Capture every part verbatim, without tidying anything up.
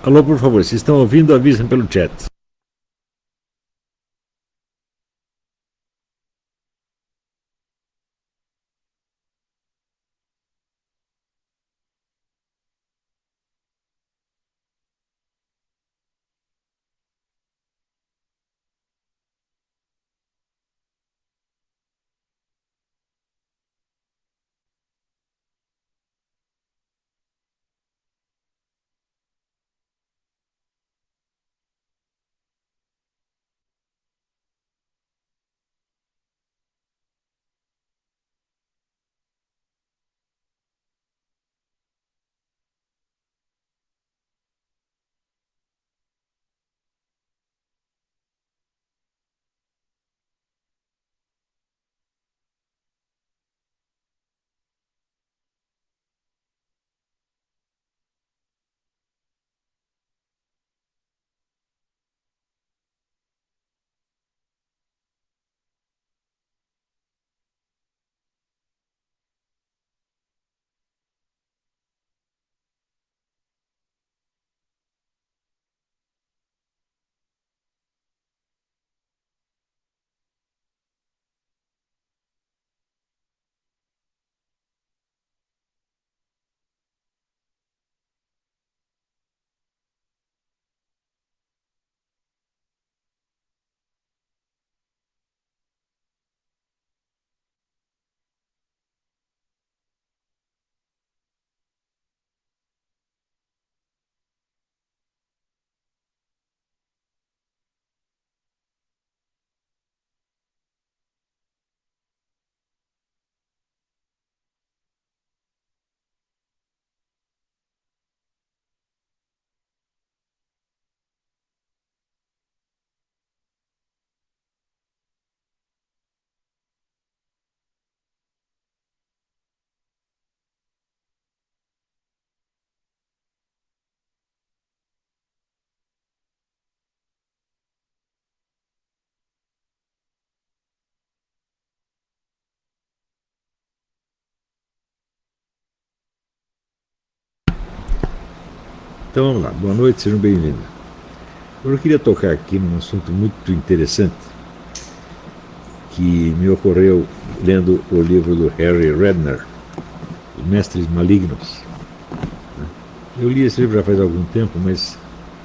Alô, por favor, se estão ouvindo, avisem pelo chat. Então vamos lá, boa noite, sejam bem-vindos. Eu queria tocar aqui num assunto muito interessante que me ocorreu lendo o livro do Harry Redner, Os Mestres Malignos. Eu li esse livro já faz algum tempo, mas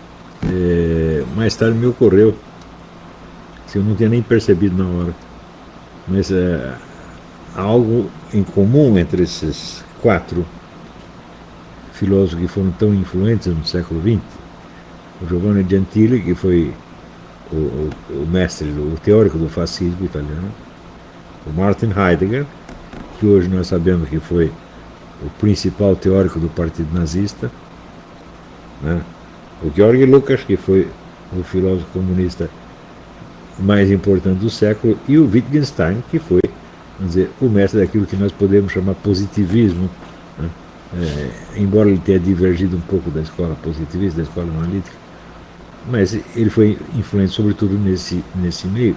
é, mais tarde me ocorreu, que eu não tinha nem percebido na hora, mas é, há algo em comum entre esses quatro filósofos que foram tão influentes no século vinte, o Giovanni Gentili, que foi o, o, o mestre, o teórico do fascismo italiano, o Martin Heidegger, que hoje nós sabemos que foi o principal teórico do Partido Nazista, né? O Georg Lukács, que foi o filósofo comunista mais importante do século, e o Wittgenstein, que foi, vamos dizer, o mestre daquilo que nós podemos chamar positivismo, né? É, embora ele tenha divergido um pouco da escola positivista, da escola analítica, mas ele foi influente sobretudo nesse, nesse meio.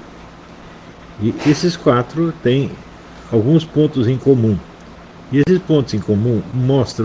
E esses quatro têm alguns pontos em comum. E esses pontos em comum mostram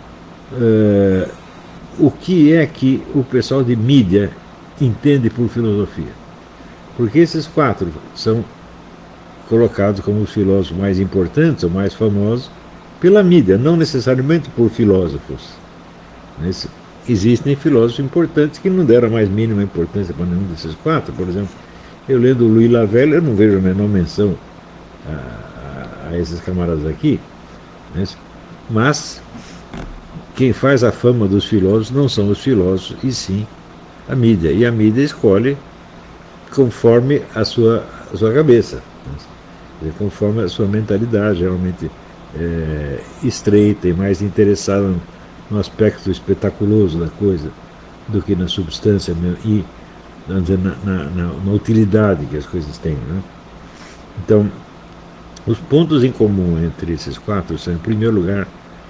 uh, o que é que o pessoal de mídia entende por filosofia. Porque esses quatro são colocados como os filósofos mais importantes ou mais famosos pela mídia, não necessariamente por filósofos. Mas existem filósofos importantes que não deram a mais mínima importância para nenhum desses quatro. Por exemplo, eu lendo o Louis Lavelle, eu não vejo a menor menção a, a, a esses camaradas aqui, mas, mas quem faz a fama dos filósofos não são os filósofos, e sim a mídia. E a mídia escolhe conforme a sua, a sua cabeça, conforme a sua mentalidade, geralmente É, estreita e mais interessada no, no aspecto espetaculoso da coisa do que na substância e na, na, na, na utilidade que as coisas têm, né? Então, os pontos em comum entre esses quatro são, em primeiro lugar,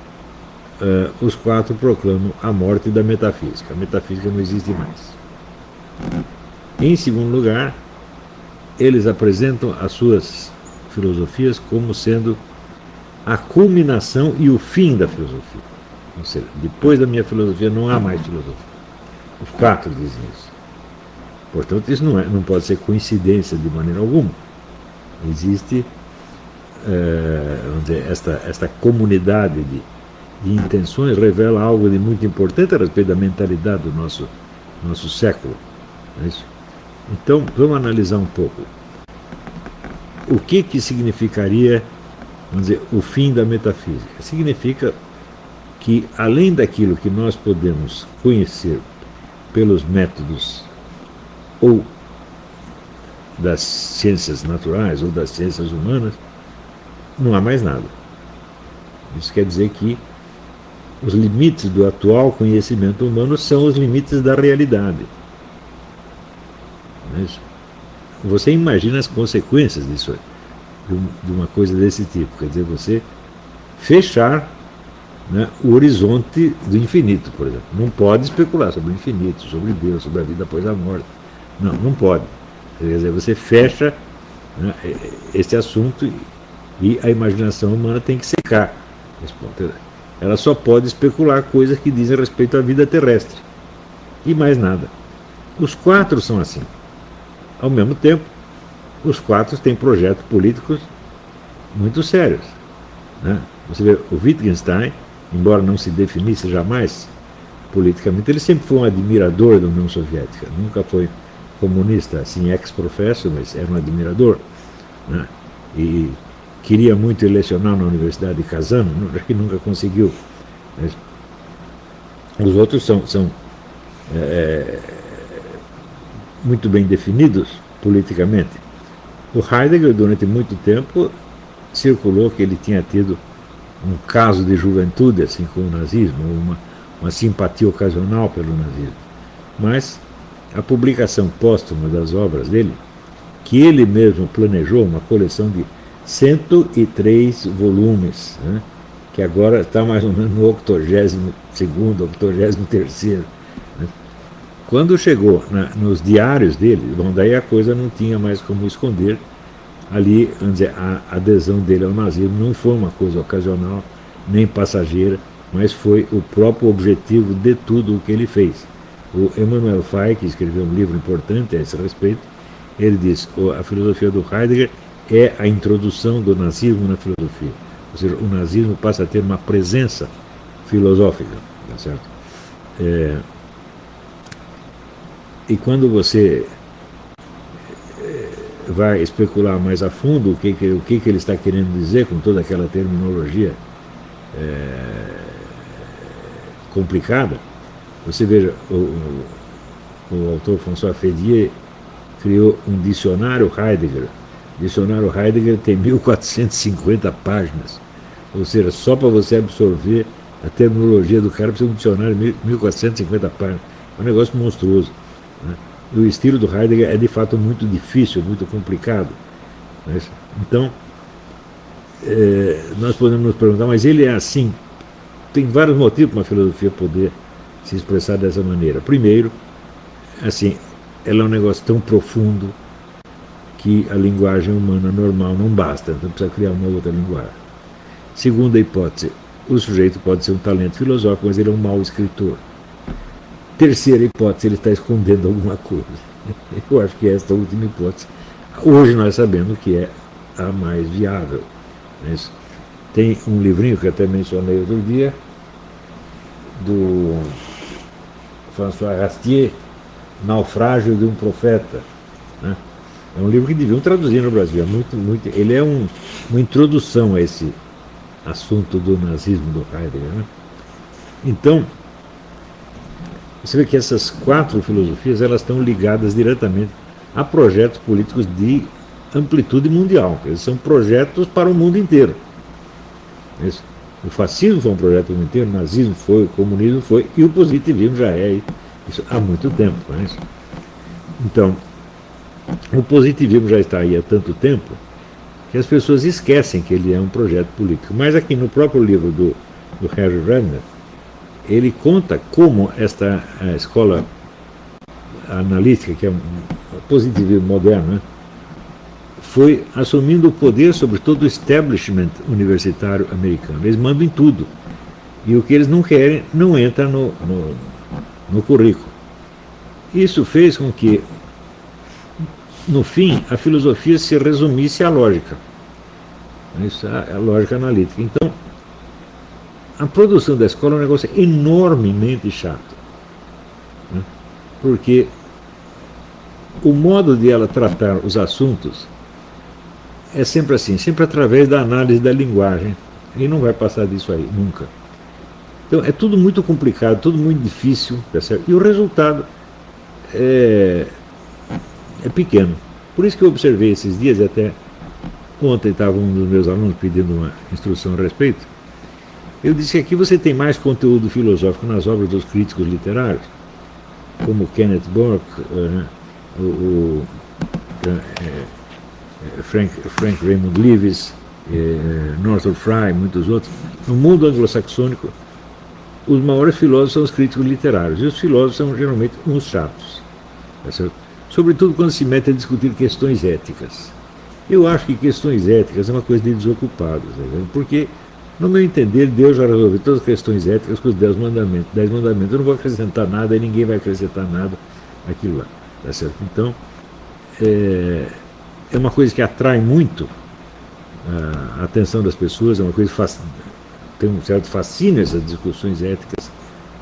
uh, os quatro proclamam a morte da metafísica. A metafísica não existe mais. Em segundo lugar, eles apresentam as suas filosofias como sendo a culminação e o fim da filosofia. Ou seja, depois da minha filosofia não há mais filosofia. Os quatro dizem isso. Portanto, isso não, é, não pode ser coincidência de maneira alguma. Existe é, vamos dizer, esta, esta comunidade de, de intenções revela algo de muito importante a respeito da mentalidade do nosso, nosso século. Não é isso? Então, vamos analisar um pouco. O que, que significaria, vamos dizer, o fim da metafísica? Significa que, além daquilo que nós podemos conhecer pelos métodos ou das ciências naturais ou das ciências humanas, não há mais nada. Isso quer dizer que os limites do atual conhecimento humano são os limites da realidade. Mas você imagina as consequências disso, de uma coisa desse tipo. Quer dizer, você fechar, né, o horizonte do infinito, por exemplo. Não pode especular sobre o infinito, sobre Deus, sobre a vida após a morte. Não, não pode. Quer dizer, você fecha, né, esse assunto e a imaginação humana tem que secar. Ela só pode especular coisas que dizem respeito à vida terrestre. E mais nada. Os quatro são assim. Ao mesmo tempo, os quatro têm projetos políticos muito sérios. Né? Você vê, o Wittgenstein, embora não se definisse jamais politicamente, ele sempre foi um admirador da União Soviética. Nunca foi comunista, assim, ex-professo, mas era um admirador. Né? E queria muito lecionar na Universidade de Kazan, que nunca conseguiu. Mas os outros são, são é, muito bem definidos politicamente. O Heidegger, durante muito tempo, circulou que ele tinha tido um caso de juventude assim com o nazismo, uma, uma simpatia ocasional pelo nazismo. Mas a publicação póstuma das obras dele, que ele mesmo planejou, uma coleção de cento e três volumes, né, que agora está mais ou menos no octogésimo segundo, octogésimo terceiro. Né. Quando chegou na, nos diários dele, bom, daí a coisa não tinha mais como esconder. Ali, vamos dizer, a adesão dele ao nazismo não foi uma coisa ocasional, nem passageira, mas foi o próprio objetivo de tudo o que ele fez. O Emanuel Fay, que escreveu um livro importante a esse respeito, ele diz que a filosofia do Heidegger é a introdução do nazismo na filosofia. Ou seja, o nazismo passa a ter uma presença filosófica. Tá certo? É, e quando você vai especular mais a fundo o que, que, o que, que ele está querendo dizer com toda aquela terminologia é, complicada, você veja, o, o, o autor François Fedier criou um dicionário Heidegger. O dicionário Heidegger tem mil quatrocentas e cinquenta páginas, ou seja, só para você absorver a terminologia do cara precisa de um dicionário de mil quatrocentas e cinquenta páginas. É um negócio monstruoso. Né? O estilo do Heidegger é de fato muito difícil, muito complicado. Né? Então, é, nós podemos nos perguntar, mas ele é assim? Tem vários motivos para uma filosofia poder se expressar dessa maneira. Primeiro, assim, ela é um negócio tão profundo que a linguagem humana normal não basta, então precisa criar uma outra linguagem. Segunda hipótese, o sujeito pode ser um talento filosófico, mas ele é um mau escritor. Terceira hipótese, ele está escondendo alguma coisa. Eu acho que esta última hipótese, hoje nós sabemos que é a mais viável. Mas tem um livrinho que eu até mencionei outro dia, do François Rastier, Naufrágio de um Profeta. Né? É um livro que deviam traduzir no Brasil. É muito, muito, ele é um, uma introdução a esse assunto do nazismo do Heidegger. Né? Então, você vê que essas quatro filosofias elas estão ligadas diretamente a projetos políticos de amplitude mundial. Eles são projetos para o mundo inteiro. Isso. O fascismo foi um projeto para o mundo inteiro, o nazismo foi, o comunismo foi, e o positivismo já é isso há muito tempo. Não é isso? Então, o positivismo já está aí há tanto tempo que as pessoas esquecem que ele é um projeto político. Mas aqui no próprio livro do, do Harry Redner, ele conta como esta a escola analítica, que é um positivismo moderno, né, foi assumindo o poder sobre todo o establishment universitário americano. Eles mandam em tudo. E o que eles não querem não entra no, no, no currículo. Isso fez com que, no fim, a filosofia se resumisse à lógica. Isso é a lógica analítica. Então, a produção da escola é um negócio enormemente chato. Né? Porque o modo de ela tratar os assuntos é sempre assim, sempre através da análise da linguagem. E não vai passar disso aí, nunca. Então, é tudo muito complicado, tudo muito difícil, tá certo? E o resultado é, é pequeno. Por isso que eu observei esses dias, até ontem estava um dos meus alunos pedindo uma instrução a respeito. Eu disse que aqui você tem mais conteúdo filosófico nas obras dos críticos literários, como Kenneth Burke, uh, o, o uh, Frank, Frank Raymond Lewis, uh, Northrop Frye, muitos outros. No mundo anglo-saxônico, os maiores filósofos são os críticos literários, e os filósofos são geralmente uns chatos, tá certo? Sobretudo quando se mete a discutir questões éticas. Eu acho que questões éticas é uma coisa de desocupados, tá, porque, no meu entender, Deus já resolveu todas as questões éticas com os dez mandamentos. Dez mandamentos, eu não vou acrescentar nada e ninguém vai acrescentar nada àquilo lá, tá certo? Então, é, é uma coisa que atrai muito a atenção das pessoas, é uma coisa que faz, tem um certo fascínio essas discussões éticas,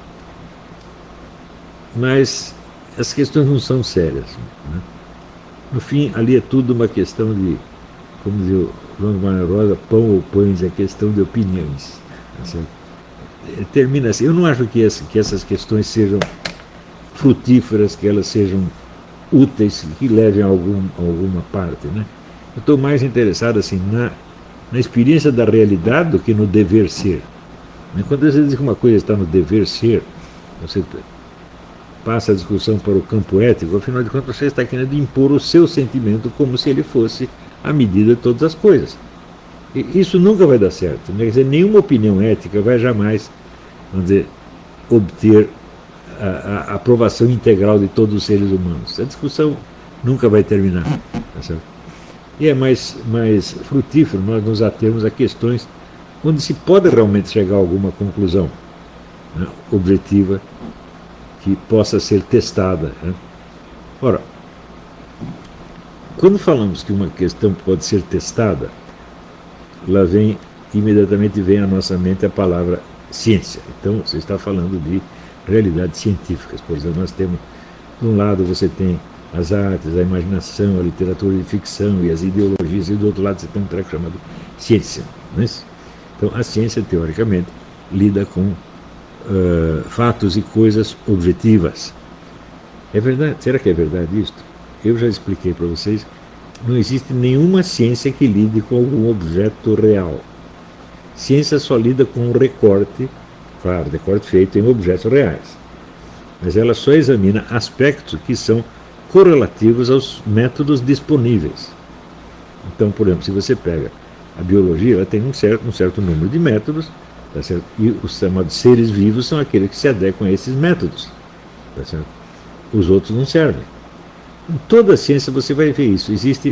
mas as questões não são sérias, né? No fim, ali é tudo uma questão de, como diz o João Manuel Rosa, pão ou pães, é questão de opiniões. Assim, termina assim. Eu não acho que, essa, que essas questões sejam frutíferas, que elas sejam úteis, que levem a algum, alguma parte, né? Eu estou mais interessado assim, na, na experiência da realidade do que no dever ser. Quando você diz que uma coisa está no dever ser, você passa a discussão para o campo ético, afinal de contas você está querendo impor o seu sentimento como se ele fosse a medida de todas as coisas. E isso nunca vai dar certo, né? Quer dizer, nenhuma opinião ética vai jamais, vamos dizer, obter a, a, a aprovação integral de todos os seres humanos. A discussão nunca vai terminar, tá certo? E é mais, mais frutífero nós nos atermos a questões onde se pode realmente chegar a alguma conclusão, né, objetiva, que possa ser testada, né? Ora, quando falamos que uma questão pode ser testada, lá vem, imediatamente vem à nossa mente a palavra ciência. Então, você está falando de realidades científicas. Por exemplo, nós temos, de um lado você tem as artes, a imaginação, a literatura de ficção e as ideologias, e do outro lado você tem um treco chamado ciência, não é isso? Então, a ciência, teoricamente, lida com Uh, fatos e coisas objetivas. É verdade? Será que é verdade isto? Eu já expliquei para vocês, não existe nenhuma ciência que lide com algum objeto real. Ciência só lida com um recorte, claro, recorte feito em objetos reais. Mas ela só examina aspectos que são correlativos aos métodos disponíveis. Então, por exemplo, se você pega a biologia, ela tem um certo, um certo número de métodos, tá certo? E os chamados seres vivos são aqueles que se adequam a esses métodos, tá certo? Os outros não servem. Em toda a ciência você vai ver isso. Existe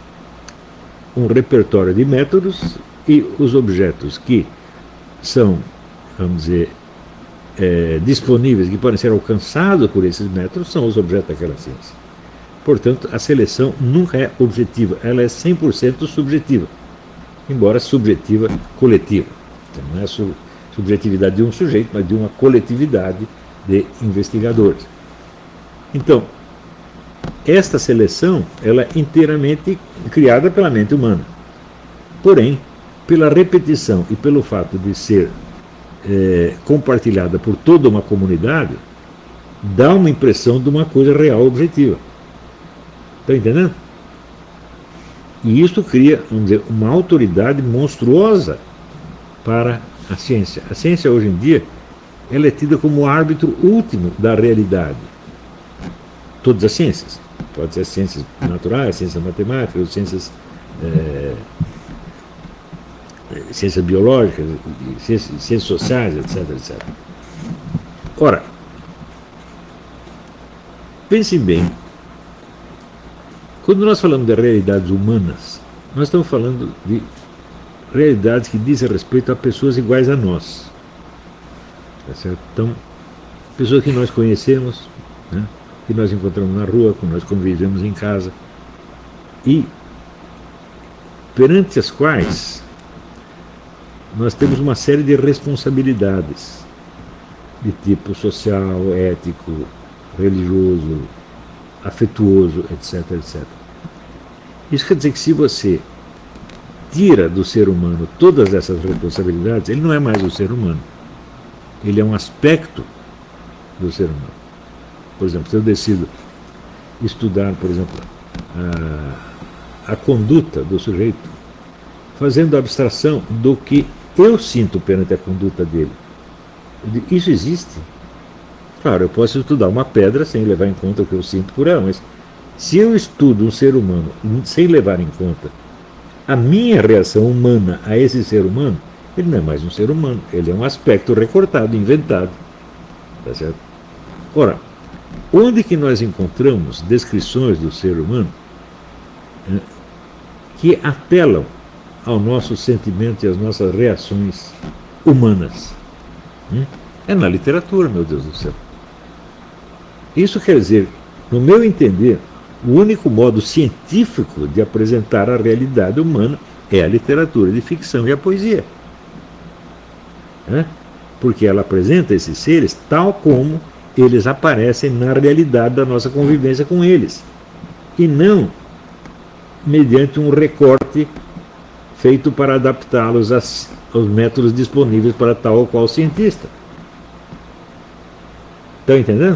um repertório de métodos e os objetos que são, vamos dizer, é, disponíveis, que podem ser alcançados por esses métodos, são os objetos daquela ciência. Portanto, a seleção nunca é objetiva, ela é cem por cento subjetiva, embora subjetiva coletiva. Então, não é a subjetividade de um sujeito, mas de uma coletividade de investigadores. Então, esta seleção ela é inteiramente criada pela mente humana. Porém, pela repetição e pelo fato de ser é, compartilhada por toda uma comunidade, dá uma impressão de uma coisa real, objetiva. Estão entendendo? E isso cria, vamos dizer, uma autoridade monstruosa para a ciência. A ciência hoje em dia ela é tida como o árbitro último da realidade. Todas as ciências. Pode ser ciências naturais, ciências matemáticas, ciências, é, ciências biológicas, ciências, ciências sociais, etc, etcétera. Ora, pensem bem, quando nós falamos de realidades humanas, nós estamos falando de realidades que dizem respeito a pessoas iguais a nós. Tá certo? Então, pessoas que nós conhecemos, né, que nós encontramos na rua, que nós convivemos em casa, e perante as quais nós temos uma série de responsabilidades de tipo social, ético, religioso, afetuoso, etc, etcétera. Isso quer dizer que se você tira do ser humano todas essas responsabilidades, ele não é mais o ser humano. Ele é um aspecto do ser humano. Por exemplo, se eu decido estudar, por exemplo, a, a conduta do sujeito, fazendo abstração do que eu sinto perante a conduta dele. Isso existe? Claro, eu posso estudar uma pedra sem levar em conta o que eu sinto por ela, mas se eu estudo um ser humano sem levar em conta a minha reação humana a esse ser humano, ele não é mais um ser humano, ele é um aspecto recortado, inventado. Tá certo? Ora, onde que nós encontramos descrições do ser humano né, que apelam ao nosso sentimento e às nossas reações humanas? Hum? É na literatura, meu Deus do céu. Isso quer dizer, no meu entender, o único modo científico de apresentar a realidade humana é a literatura de ficção e a poesia. É? Porque ela apresenta esses seres tal como eles aparecem na realidade da nossa convivência com eles. E não mediante um recorte feito para adaptá-los aos métodos disponíveis para tal ou qual cientista. Estão entendendo?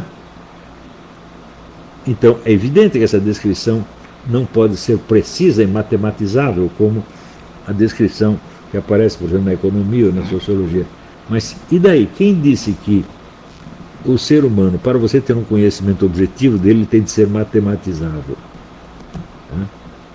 Então, é evidente que essa descrição não pode ser precisa e matematizável como a descrição que aparece, por exemplo, na economia ou na sociologia. Mas, e daí? Quem disse que o ser humano, para você ter um conhecimento objetivo dele, tem de ser matematizável? Tá?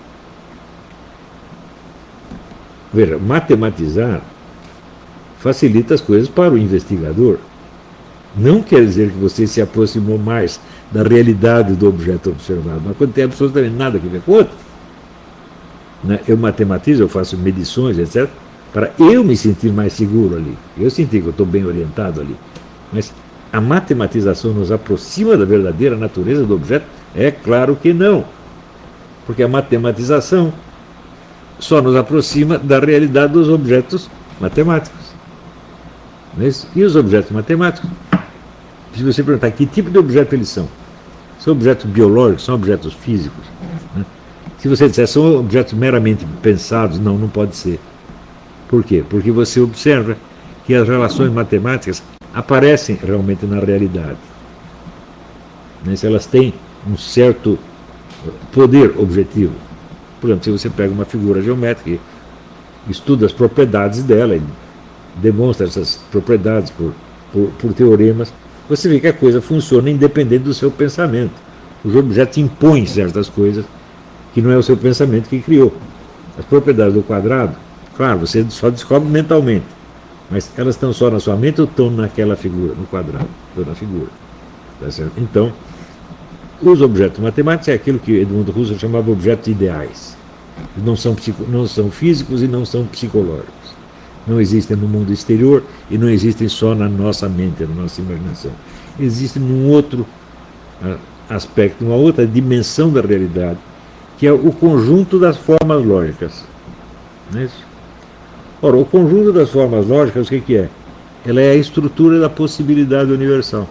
Veja, matematizar facilita as coisas para o investigador. Não quer dizer que você se aproximou mais da realidade do objeto observado, mas quando tem absolutamente nada a ver com o outro. Né? Eu matematizo, eu faço medições, etcétera, para eu me sentir mais seguro ali. Eu senti que eu estou bem orientado ali. Mas a matematização nos aproxima da verdadeira natureza do objeto? É claro que não. Porque a matematização só nos aproxima da realidade dos objetos matemáticos. Não é isso? E os objetos matemáticos? Se você perguntar que tipo de objeto eles são, são objetos biológicos, são objetos físicos? Né? Se você disser são objetos meramente pensados, não, não pode ser. Por quê? Porque você observa que as relações matemáticas aparecem realmente na realidade. Né? Se elas têm um certo poder objetivo. Por exemplo, se você pega uma figura geométrica e estuda as propriedades dela e demonstra essas propriedades por, por, por teoremas, você vê que a coisa funciona independente do seu pensamento. Os objetos impõem certas coisas que não é o seu pensamento que criou. As propriedades do quadrado, claro, você só descobre mentalmente, mas elas estão só na sua mente ou estão naquela figura, no quadrado, ou na figura. Tá certo? Então, os objetos matemáticos é aquilo que Edmundo Husserl chamava de objetos ideais. Não são, psico, não são físicos e não são psicológicos. Não existem no mundo exterior e não existem só na nossa mente, na nossa imaginação. Existem num outro aspecto, numa outra dimensão da realidade, que é o conjunto das formas lógicas. Não é isso? Ora, o conjunto das formas lógicas, o que, que é? Ela é a estrutura da possibilidade universal.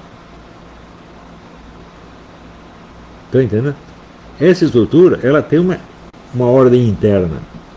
Estão entendendo? Essa estrutura, ela tem uma, uma ordem interna.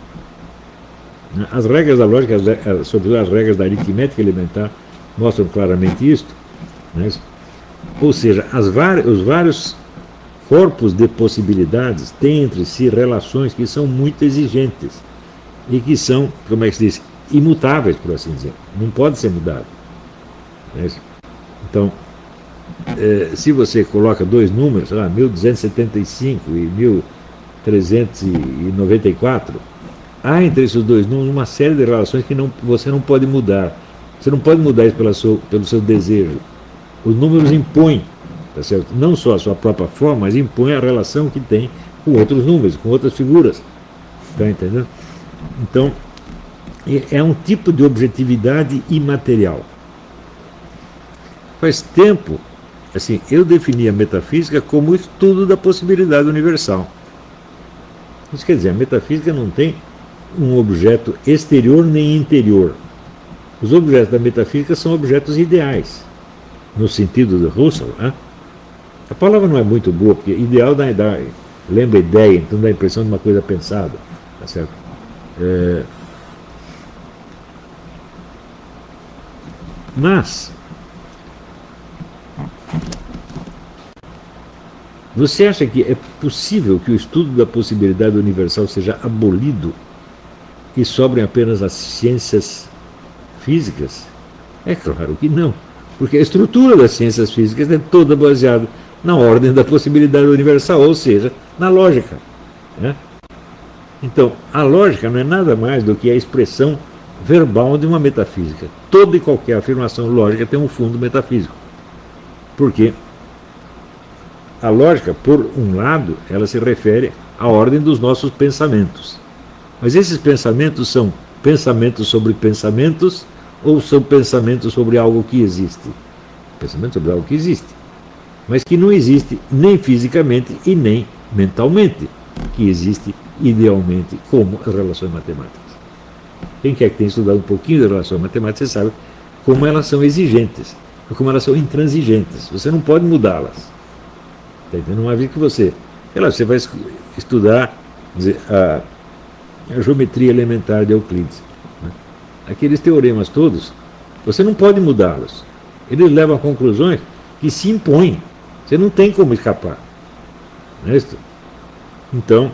As regras da lógica, sobretudo as regras da aritmética elementar, mostram claramente isto. Né? Ou seja, as os vários corpos de possibilidades têm entre si relações que são muito exigentes e que são, como é que se diz, imutáveis, por assim dizer. Não pode ser mudado. Né? Então, eh, se você coloca dois números, sei lá, mil duzentos e setenta e cinco e mil trezentos e noventa e quatro, há entre esses dois números uma série de relações que não, você não pode mudar. Você não pode mudar isso pela sua, pelo seu desejo. Os números impõem, tá certo? Não só a sua própria forma, mas impõem a relação que tem com outros números, com outras figuras. Está entendendo? Então, é um tipo de objetividade imaterial. Faz tempo assim, eu defini a metafísica como o estudo da possibilidade universal. Isso quer dizer, a metafísica não tem um objeto exterior nem interior. Os objetos da metafísica são objetos ideais, no sentido de Russell. Né? A palavra não é muito boa, porque ideal dá, dá, lembra ideia, então dá a impressão de uma coisa pensada. Tá certo? É... Mas, você acha que é possível que o estudo da possibilidade universal seja abolido e sobrem apenas as ciências físicas? É claro que não, porque a estrutura das ciências físicas é toda baseada na ordem da possibilidade universal, ou seja, na lógica. Né? Então, a lógica não é nada mais do que a expressão verbal de uma metafísica. Toda e qualquer afirmação lógica tem um fundo metafísico. Porque a lógica, por um lado, ela se refere à ordem dos nossos pensamentos. Mas esses pensamentos são pensamentos sobre pensamentos ou são pensamentos sobre algo que existe? Pensamento sobre algo que existe, mas que não existe nem fisicamente e nem mentalmente, que existe idealmente como as relações matemáticas. Quem quer que tenha estudado um pouquinho de relações matemáticas, você sabe como elas são exigentes, como elas são intransigentes. Você não pode mudá-las. Está entendendo? Uma vez que você, lá, você vai estudar dizer, a, a geometria elementar de Euclides, né? Aqueles teoremas todos, você não pode mudá-los. Eles levam a conclusões que se impõem. Você não tem como escapar. Não é isso? Então,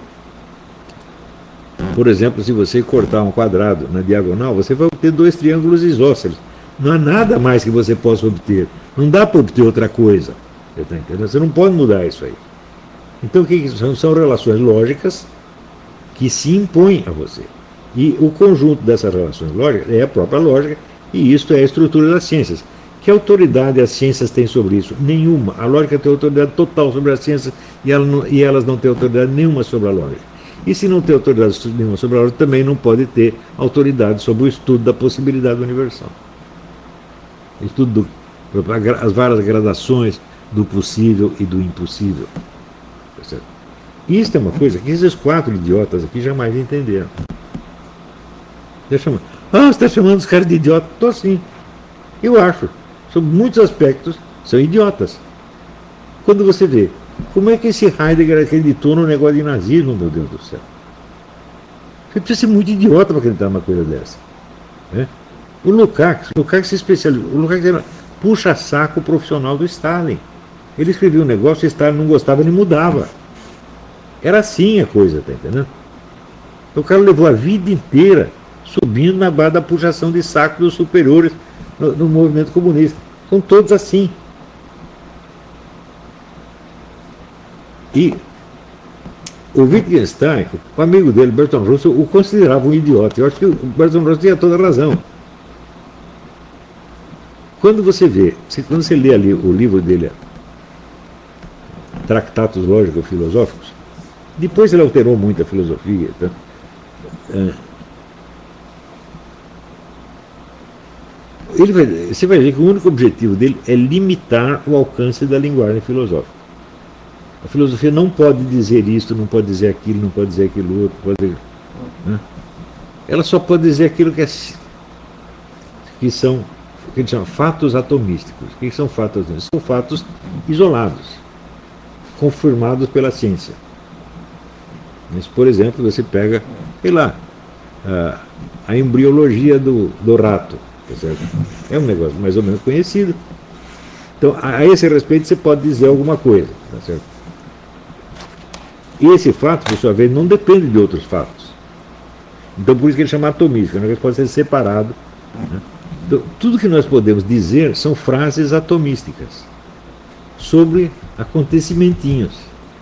por exemplo, se você cortar um quadrado na diagonal, você vai obter dois triângulos isósceles. Não há nada mais que você possa obter. Não dá para obter outra coisa. Você está entendendo? Você não pode mudar isso aí. Então, o que são? São relações lógicas que se impõem a você. E o conjunto dessas relações lógicas é a própria lógica, e isso é a estrutura das ciências. Que autoridade as ciências têm sobre isso? Nenhuma. A lógica tem autoridade total sobre as ciências e, ela não, e elas não têm autoridade nenhuma sobre a lógica. E se não tem autoridade nenhuma sobre a lógica, também não pode ter autoridade sobre o estudo da possibilidade universal. Estudo do, as várias gradações do possível e do impossível. Percebe? Isso é uma coisa que esses quatro idiotas aqui jamais entenderam. Chamando, ah, você está chamando os caras de idiota? Estou assim. Eu acho. Sob muitos aspectos, são idiotas. Quando você vê, como é que esse Heidegger acreditou no negócio de nazismo, meu Deus do céu? Você precisa ser muito idiota para acreditar numa coisa dessa. Né? O Lukács, o Lukács se especializou. O Lukács era puxa-saco profissional do Stalin. Ele escrevia um negócio e Stalin não gostava, ele mudava. Era assim a coisa, tá entendendo? Então, o cara levou a vida inteira subindo na base da puxação de saco dos superiores no, no movimento comunista. São todos assim. E o Wittgenstein, o amigo dele, Bertrand Russell, o considerava um idiota. Eu acho que o Bertrand Russell tinha toda a razão. Quando você vê, quando você lê ali o livro dele, Tratados Lógico-Filosóficos, depois ele alterou muito a filosofia. Tá? É, ele vai, você vai ver que o único objetivo dele é limitar o alcance da linguagem filosófica. A filosofia não pode dizer isso, não pode dizer aquilo, não pode dizer aquilo outro. Pode, né? Ela só pode dizer aquilo que, é, que são que eles chamam fatos atomísticos. O que são fatos atomísticos? São fatos isolados, confirmados pela ciência. Mas, por exemplo, você pega, sei lá, a, a embriologia do, do rato. Tá certo? É um negócio mais ou menos conhecido. Então, a, a esse respeito, você pode dizer alguma coisa. Tá certo? E esse fato, por sua vez, não depende de outros fatos. Então, por isso que ele chama atomístico, é um negócio que pode ser separado. Né? Então, tudo que nós podemos dizer são frases atomísticas sobre acontecimentinhos.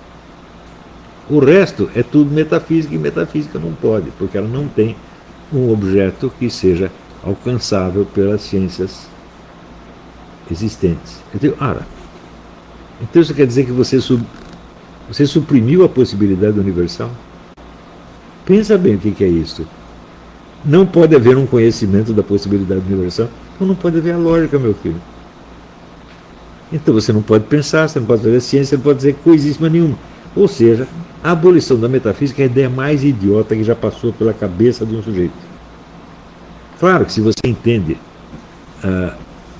O resto é tudo metafísica, e metafísica não pode, porque ela não tem um objeto que seja alcançável pelas ciências existentes. Então, ah, então isso quer dizer que você, sub, você suprimiu a possibilidade universal? Pensa bem o que, que é isso. Não pode haver um conhecimento da possibilidade universal, então não pode haver a lógica, meu filho. Então você não pode pensar, você não pode fazer ciência, você não pode dizer coisíssima nenhuma. Ou seja, a abolição da metafísica é a ideia mais idiota que já passou pela cabeça de um sujeito. Claro que se você entende a,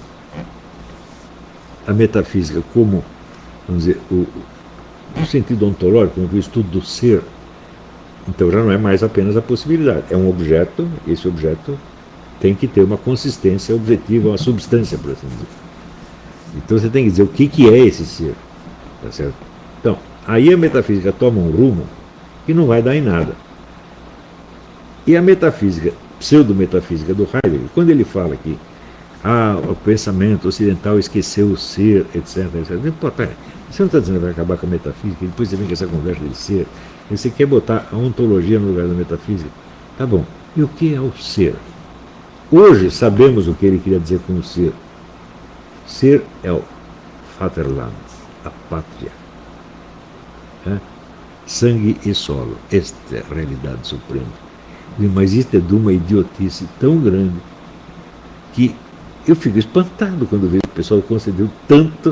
a metafísica como, vamos dizer, o, no sentido ontológico, o estudo do ser, então já não é mais apenas a possibilidade. É um objeto, esse objeto tem que ter uma consistência objetiva, uma substância, por assim dizer. Então você tem que dizer o que, que é esse ser. Tá certo? Então, aí a metafísica toma um rumo que não vai dar em nada. E a metafísica, pseudo-metafísica do Heidegger, quando ele fala que ah, o pensamento ocidental esqueceu o ser, etc, etcétera. Pô, pera, você não está dizendo que vai acabar com a metafísica, e depois você vem com essa conversa de ser, e você quer botar a ontologia no lugar da metafísica. Tá bom, e o que é o ser? Hoje sabemos o que ele queria dizer com o ser. Ser é o Vaterland, a pátria. É? Sangue e solo. Esta é a realidade suprema. Mas isto é de uma idiotice tão grande que eu fico espantado quando vejo o pessoal que concedeu tanto,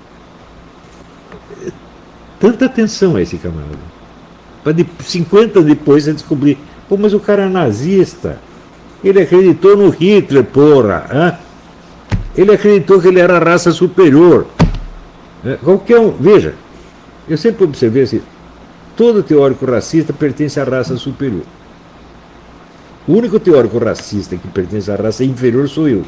tanta atenção a esse camarada. Para de cinquenta anos depois você descobrir, pô, mas o cara é nazista. Ele acreditou no Hitler, porra. Hein? Ele acreditou que ele era a raça superior. Qualquer um, veja, eu sempre observei assim, todo teórico racista pertence à raça superior. O único teórico racista que pertence à raça inferior sou eu.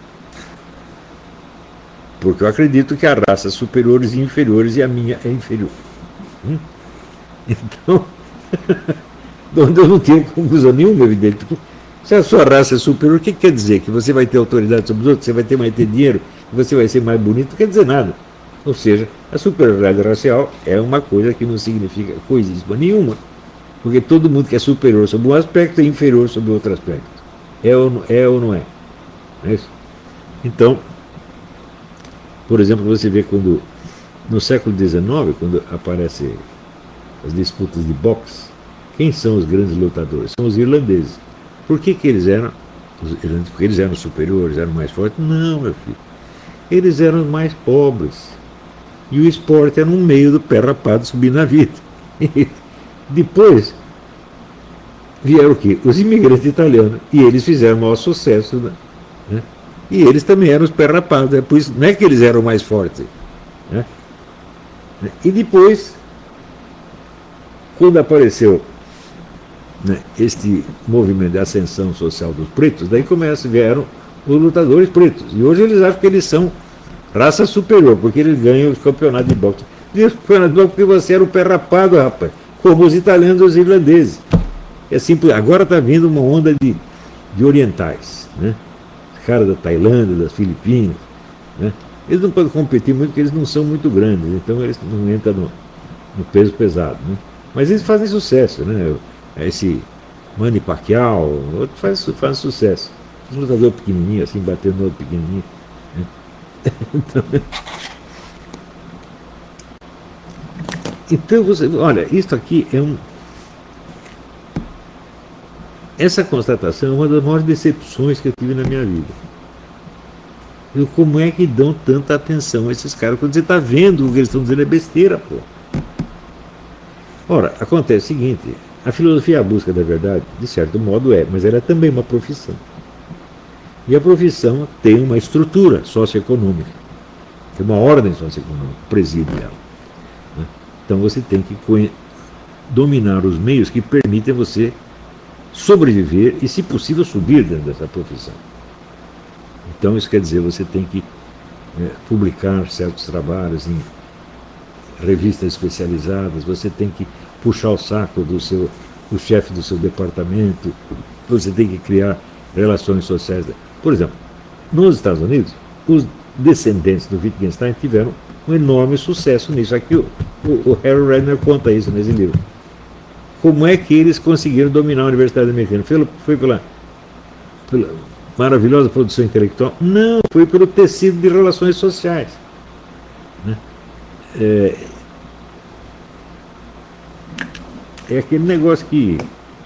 Porque eu acredito que há raças superiores e inferiores e a minha é inferior. Hum? Então, onde eu não tenho conclusão nenhuma, evidente. Se a sua raça é superior, o que quer dizer? Que você vai ter autoridade sobre os outros, você vai ter mais ter dinheiro, que você vai ser mais bonito? Não quer dizer nada. Ou seja, a superioridade racial é uma coisa que não significa coisíssima nenhuma. Porque todo mundo que é superior sobre um aspecto é inferior sobre outro aspecto. É ou, é ou não é? Não é isso? Então, por exemplo, você vê quando, no século dezenove, quando aparecem as disputas de boxe, quem são os grandes lutadores? São os irlandeses. Por que, que eles eram? Porque eles eram superiores, eram mais fortes? Não, meu filho. Eles eram mais pobres. E o esporte era um meio do pé rapado subir na vida. Depois vieram o quê? Os imigrantes italianos. E eles fizeram o maior sucesso. Né? E eles também eram os pé rapados. É por isso, não é que eles eram mais fortes. Né? E depois, quando apareceu, né, este movimento de ascensão social dos pretos, daí começa, vieram os lutadores pretos. E hoje eles acham que eles são raça superior, porque eles ganham os campeonatos de boxe. E os campeonatos de boxe porque você era o pé rapado, rapaz, como os italianos e os irlandeses. É simples. Agora está vindo uma onda de, de orientais, né? Os caras da Tailândia, das Filipinas, né? Eles não podem competir muito porque eles não são muito grandes, então eles não entram no, no peso pesado, né? Mas eles fazem sucesso, né? Esse Manny Pacquiao, outro faz, faz sucesso. Os lutadores pequenininhos, assim, batendo no outro pequenininho. Né? Então, então você, olha, isso aqui é um. Essa constatação é uma das maiores decepções que eu tive na minha vida. Eu, como é que dão tanta atenção a esses caras quando você está vendo o que eles estão dizendo é besteira, pô. Ora, acontece o seguinte, a filosofia é a busca da verdade, de certo modo é, mas ela é também uma profissão. E a profissão tem uma estrutura socioeconômica, tem uma ordem socioeconômica, preside ela. Né? Então você tem que dominar os meios que permitem você sobreviver e, se possível, subir dentro dessa profissão. Então isso quer dizer, você tem que é, publicar certos trabalhos em revistas especializadas, você tem que puxar o saco do seu, do chefe do seu departamento, você tem que criar relações sociais. Por exemplo, nos Estados Unidos, os descendentes do Wittgenstein tiveram um enorme sucesso nisso. Aqui o, o, o Harry Redner conta isso nesse livro. Como é que eles conseguiram dominar a Universidade Americana? Foi, foi pela, pela maravilhosa produção intelectual? Não, foi pelo tecido de relações sociais. Né? É, é aquele negócio que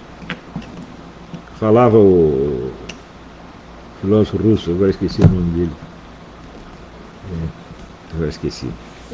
falava o filósofo russo, agora esqueci o nome dele. É, Eu esqueci.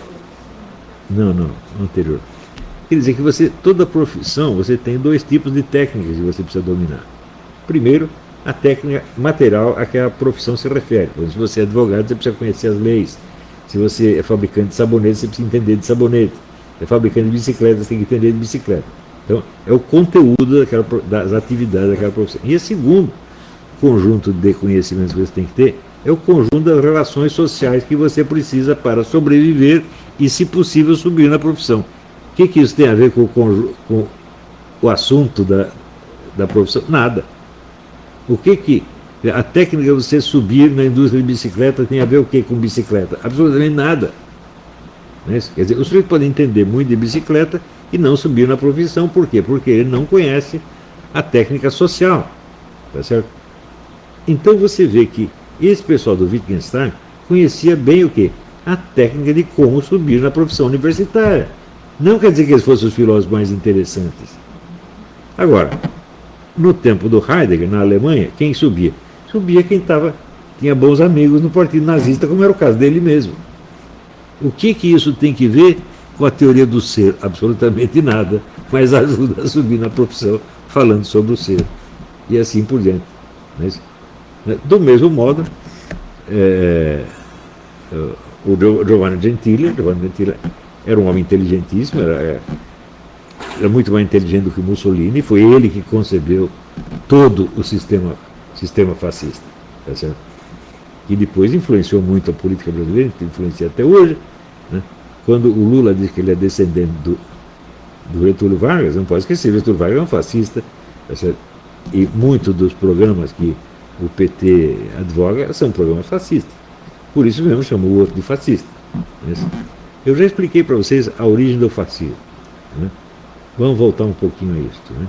Não, não, anterior. Quer dizer que você, toda profissão, você tem dois tipos de técnicas que você precisa dominar. Primeiro, a técnica material a que a profissão se refere. Se você é advogado, você precisa conhecer as leis. Se você é fabricante de sabonete, você precisa entender de sabonete. Se é fabricante de bicicleta, você tem que entender de bicicleta. Então, é o conteúdo daquela, das atividades daquela profissão. E o segundo conjunto de conhecimentos que você tem que ter é o conjunto das relações sociais que você precisa para sobreviver e, se possível, subir na profissão. O que, que isso tem a ver com o, com o assunto da, da profissão? Nada. O que que a técnica de você subir na indústria de bicicleta tem a ver o que com bicicleta? Absolutamente nada. Né? Quer dizer, o sujeito pode entender muito de bicicleta e não subir na profissão. Por quê? Porque ele não conhece a técnica social. Tá certo? Então você vê que esse pessoal do Wittgenstein conhecia bem o quê? A técnica de como subir na profissão universitária. Não quer dizer que eles fossem os filósofos mais interessantes. Agora, no tempo do Heidegger, na Alemanha, quem subia? Subia quem tava, tinha bons amigos no partido nazista, como era o caso dele mesmo. O que que isso tem que ver com a teoria do ser? Absolutamente nada, mas ajuda a subir na profissão falando sobre o ser. E assim por diante. Mas, do mesmo modo, é, o Giovanni Gentili, Giovanni Gentili era um homem inteligentíssimo, era, era muito mais inteligente do que Mussolini, foi ele que concebeu todo o sistema, sistema fascista, tá certo? E depois influenciou muito a política brasileira, influencia até hoje, né? Quando o Lula diz que ele é descendente do, do Getúlio Vargas, não pode esquecer, o Getúlio Vargas é um fascista, tá certo? E muitos dos programas que o P T advoga são programas fascistas. Por isso mesmo chamou o outro de fascista. Né? Eu já expliquei para vocês a origem do fascismo. Né? Vamos voltar um pouquinho a isso. Né?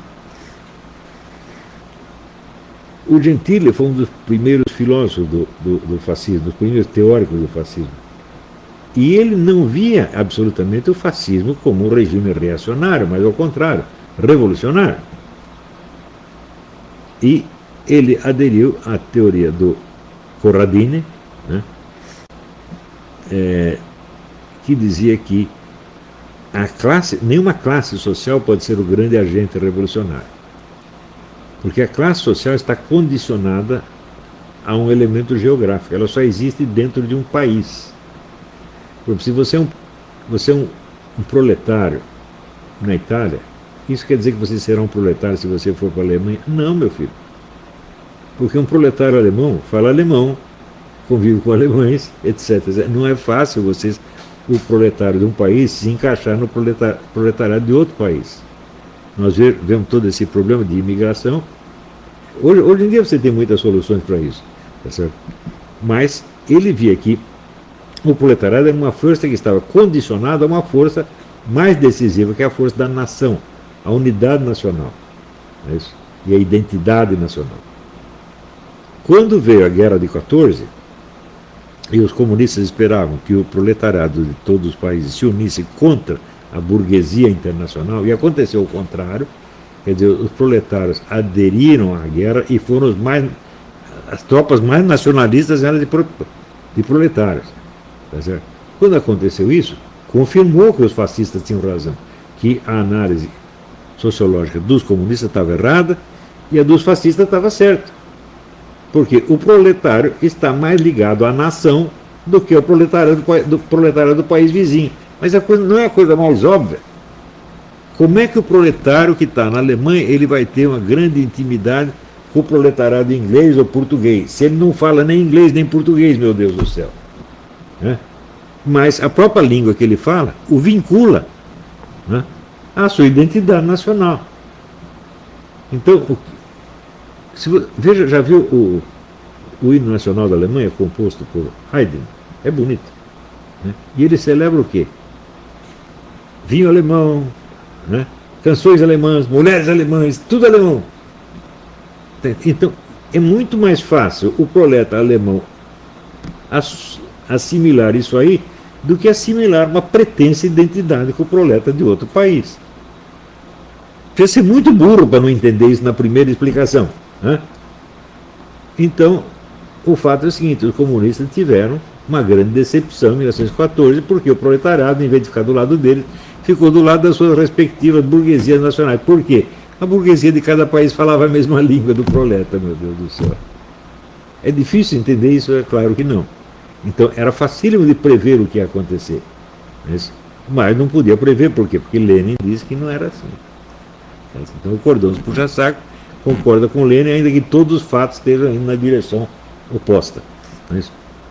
O Gentili foi um dos primeiros filósofos do, do, do fascismo, dos primeiros teóricos do fascismo. E ele não via absolutamente o fascismo como um regime reacionário, mas ao contrário, revolucionário. E ele aderiu à teoria do Corradini, né? É, que dizia que a classe, nenhuma classe social pode ser o grande agente revolucionário. Porque a classe social está condicionada a um elemento geográfico. Ela só existe dentro de um país. Por exemplo, se você é um, você é um, um proletário na Itália, isso quer dizer que você será um proletário se você for para a Alemanha? Não, meu filho. Porque um proletário alemão fala alemão, convive com alemães, etcétera. Não é fácil vocês, o proletário de um país, se encaixar no proletar, proletariado de outro país. Nós vemos todo esse problema de imigração. Hoje, hoje em dia você tem muitas soluções para isso, tá certo? Mas ele via que o proletariado era uma força que estava condicionada a uma força mais decisiva, que é a força da nação, a unidade nacional, é isso? E a identidade nacional. Quando veio a Guerra de quatorze, e os comunistas esperavam que o proletariado de todos os países se unisse contra a burguesia internacional, e aconteceu o contrário, quer dizer, os proletários aderiram à guerra e foram os mais, as tropas mais nacionalistas eram de, pro, de proletários. Tá certo? Quando aconteceu isso, confirmou que os fascistas tinham razão, que a análise sociológica dos comunistas estava errada e a dos fascistas estava certa. Porque o proletário está mais ligado à nação do que o proletário do, do, proletário do país vizinho. Mas a coisa não é a coisa mais óbvia. Como é que o proletário que está na Alemanha ele vai ter uma grande intimidade com o proletariado inglês ou português? Se ele não fala nem inglês nem português, meu Deus do céu. Né? Mas a própria língua que ele fala o vincula, né, à sua identidade nacional. Então, o, se, veja, já viu o, o hino nacional da Alemanha composto por Haydn? É bonito. Né? E ele celebra o quê? Vinho alemão, né? Canções alemãs, mulheres alemãs, tudo alemão. Então, é muito mais fácil o proleta alemão assimilar isso aí do que assimilar uma pretensa identidade com o proleta de outro país. Precisa ser muito burro para não entender isso na primeira explicação. Né? Então, o fato é o seguinte, os comunistas tiveram uma grande decepção em mil novecentos e quatorze, porque o proletariado, em vez de ficar do lado dele, ficou do lado das suas respectivas burguesias nacionais. Por quê? A burguesia de cada país falava a mesma língua do proleta, meu Deus do céu. É difícil entender isso? É claro que não. Então, era facílimo de prever o que ia acontecer. Mas, mas não podia prever, por quê? Porque Lenin disse que não era assim. Então, o cordão dos puxa-saco concorda com Lenin, ainda que todos os fatos estejam indo na direção oposta. Mas,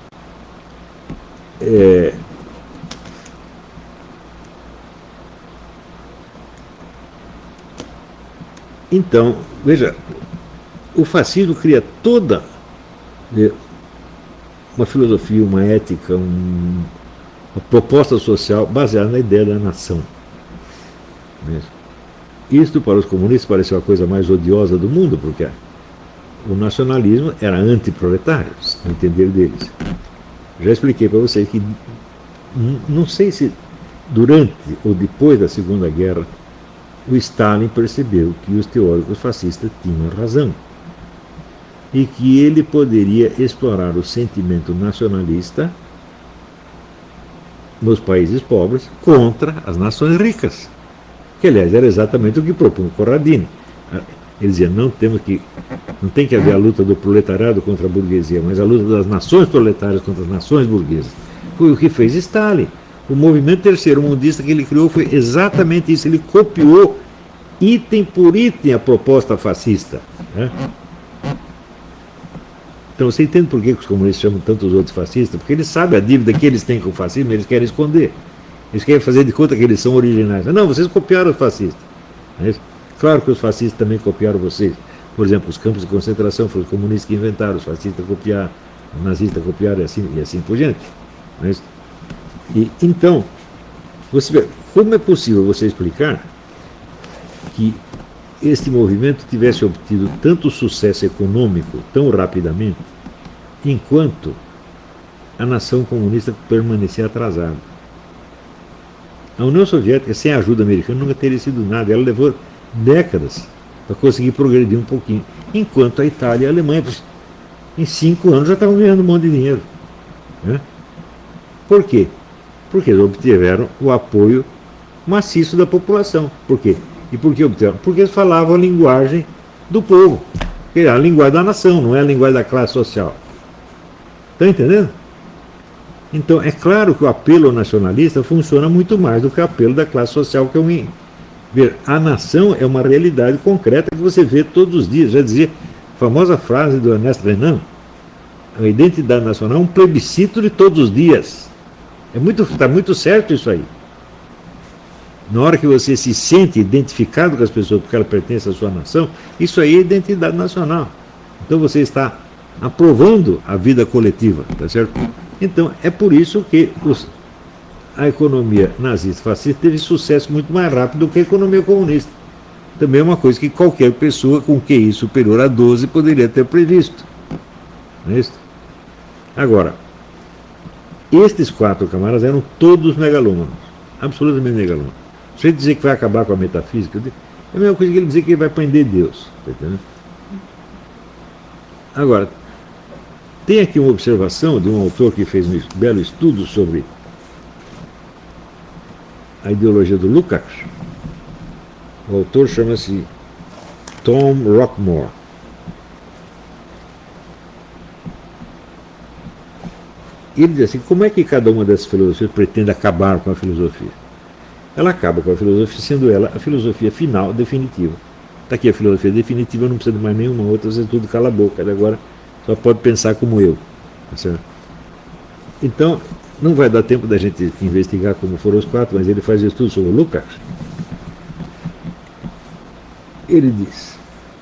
é, então, veja, o fascismo cria toda uma filosofia, uma ética, um, uma proposta social baseada na ideia da nação. Isto para os comunistas pareceu a coisa mais odiosa do mundo, porque o nacionalismo era antiproletário, no entender deles. Já expliquei para vocês que não sei se durante ou depois da Segunda Guerra o Stalin percebeu que os teóricos fascistas tinham razão e que ele poderia explorar o sentimento nacionalista nos países pobres contra as nações ricas, que aliás era exatamente o que propunha Corradini. Ele dizia, não temos que, não tem que haver a luta do proletariado contra a burguesia, mas a luta das nações proletárias contra as nações burguesas. Foi o que fez Stalin. O movimento terceiro-mundista que ele criou foi exatamente isso. Ele copiou item por item a proposta fascista. Né? Então você entende por que os comunistas chamam tantos outros fascistas? Porque eles sabem a dívida que eles têm com o fascismo, eles querem esconder. Eles querem fazer de conta que eles são originais. Não, vocês copiaram os fascistas. É claro que os fascistas também copiaram vocês. Por exemplo, os campos de concentração foram os comunistas que inventaram, os fascistas copiaram, os nazistas copiaram e assim, e assim por diante. É e, então, você vê, como é possível você explicar que este movimento tivesse obtido tanto sucesso econômico tão rapidamente, enquanto a nação comunista permanecia atrasada? A União Soviética, sem a ajuda americana, nunca teria sido nada. Ela levou décadas para conseguir progredir um pouquinho. Enquanto a Itália e a Alemanha, em cinco anos, já estavam ganhando um monte de dinheiro. Né? Por quê? Porque eles obtiveram o apoio maciço da população. Por quê? E por que obtiveram? Porque eles falavam a linguagem do povo. Que é a linguagem da nação, não é a linguagem da classe social. Estão entendendo? Então, é claro que o apelo nacionalista funciona muito mais do que o apelo da classe social, que é um... Ver, a nação é uma realidade concreta que você vê todos os dias. Já dizia a famosa frase do Ernesto Renan, a identidade nacional é um plebiscito de todos os dias. É muito, está muito certo isso aí. Na hora que você se sente identificado com as pessoas porque elas pertencem à sua nação, isso aí é identidade nacional. Então você está aprovando a vida coletiva, tá certo? Então é por isso que os, a economia nazista fascista teve sucesso muito mais rápido do que a economia comunista. Também é uma coisa que qualquer pessoa com Q I superior a doze poderia ter previsto. Não é isso? Agora, estes quatro camaradas eram todos megalômanos, absolutamente megalômanos. Se ele dizer que vai acabar com a metafísica, é a mesma coisa que ele dizer que ele vai prender Deus. Tá entendendo? Agora, tem aqui uma observação de um autor que fez um belo estudo sobre a ideologia do Lukács. O autor chama-se Tom Rockmore. Ele diz assim, como é que cada uma dessas filosofias pretende acabar com a filosofia? Ela acaba com a filosofia, sendo ela a filosofia final, definitiva. Está aqui a filosofia definitiva, não precisa de mais nenhuma outra, você tudo cala a boca, agora só pode pensar como eu. Tá? Então, não vai dar tempo da gente investigar como foram os quatro, mas ele faz estudo sobre o Lukács. Ele diz,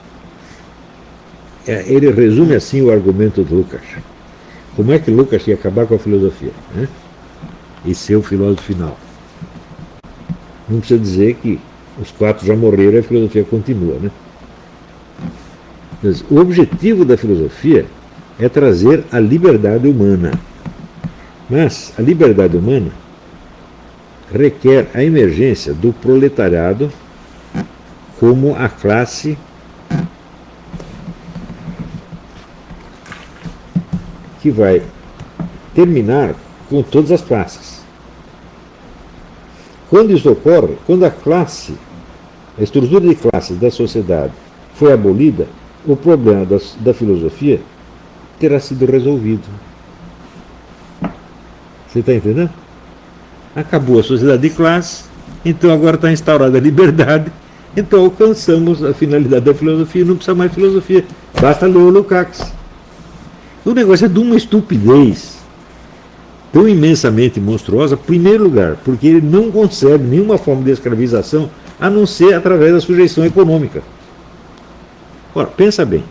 é, ele resume assim o argumento do Lukács. Como é que Lukács ia acabar com a filosofia? Né? E ser o filósofo final. Não precisa dizer que os quatro já morreram e a filosofia continua. Né? Mas, o objetivo da filosofia é trazer a liberdade humana. Mas a liberdade humana requer a emergência do proletariado como a classe que vai terminar com todas as classes. Quando isso ocorre, quando a classe, a estrutura de classes da sociedade foi abolida, o problema da, da filosofia terá sido resolvido. Você está entendendo? Acabou a sociedade de classes, então agora está instaurada a liberdade, então alcançamos a finalidade da filosofia, não precisa mais filosofia, basta ler o Lukács. O negócio é de uma estupidez tão imensamente monstruosa, em primeiro lugar, porque ele não concebe nenhuma forma de escravização a não ser através da sujeição econômica. Ora, pensa bem,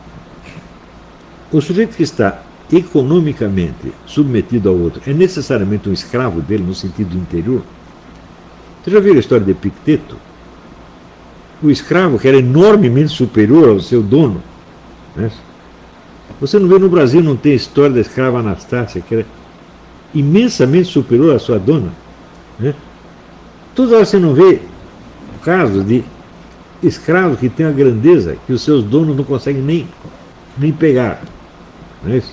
o sujeito que está economicamente submetido ao outro é necessariamente um escravo dele no sentido interior? Você já viu a história de Epicteto? O escravo que era enormemente superior ao seu dono, né? Você não vê no Brasil, não tem a história da escrava Anastácia, que era imensamente superior à sua dona, né? Toda hora você não vê casos de escravos que têm a grandeza que os seus donos não conseguem nem, nem pegar, não é isso?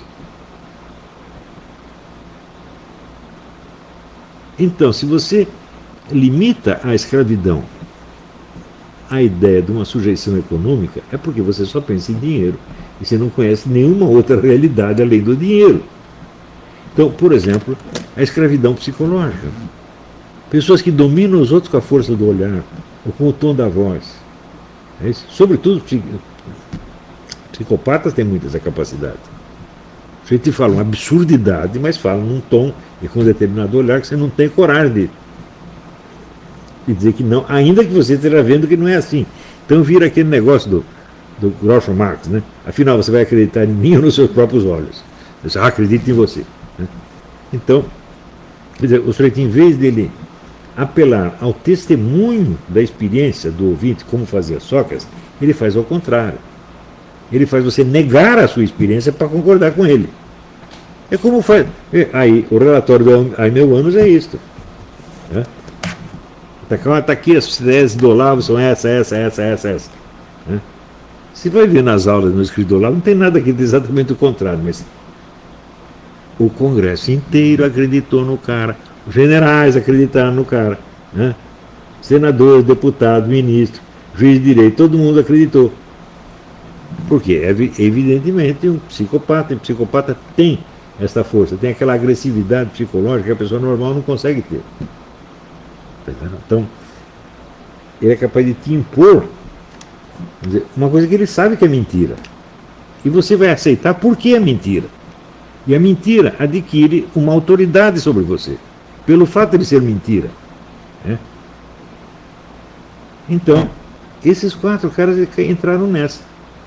Então, se você limita a escravidão à ideia de uma sujeição econômica, é porque você só pensa em dinheiro e você não conhece nenhuma outra realidade além do dinheiro. Então, por exemplo, a escravidão psicológica. Pessoas que dominam os outros com a força do olhar ou com o tom da voz. É isso? Sobretudo, psicopatas têm muita essa capacidade. A gente fala uma absurdidade, mas fala num tom e com um determinado olhar que você não tem coragem de, de dizer que não, ainda que você esteja vendo que não é assim. Então vira aquele negócio do, do Groucho Marx, né? Afinal, você vai acreditar em mim ou nos seus próprios olhos? Você ah, acredita em você. Né? Então, quer dizer, o sujeito, em vez dele apelar ao testemunho da experiência do ouvinte, como fazia Sócrates, ele faz ao contrário. Ele faz você negar a sua experiência para concordar com ele. É como faz. Aí, o relatório do Aineu Anos é isto. Está tá aqui, as teses do Olavo são essa, essa, essa, essa, essa. Né? Você vai ver nas aulas no escrito do Olavo, não tem nada aqui de exatamente o contrário, mas o Congresso inteiro acreditou no cara, os generais acreditaram no cara, né? Senadores, deputados, ministros, juiz de direito, todo mundo acreditou. Porque, evidentemente, um psicopata, um psicopata tem essa força, tem aquela agressividade psicológica que a pessoa normal não consegue ter. Então, ele é capaz de te impor uma coisa que ele sabe que é mentira. E você vai aceitar porque é mentira. E a mentira adquire uma autoridade sobre você, pelo fato de ser mentira. Né? Então, esses quatro caras entraram nessa.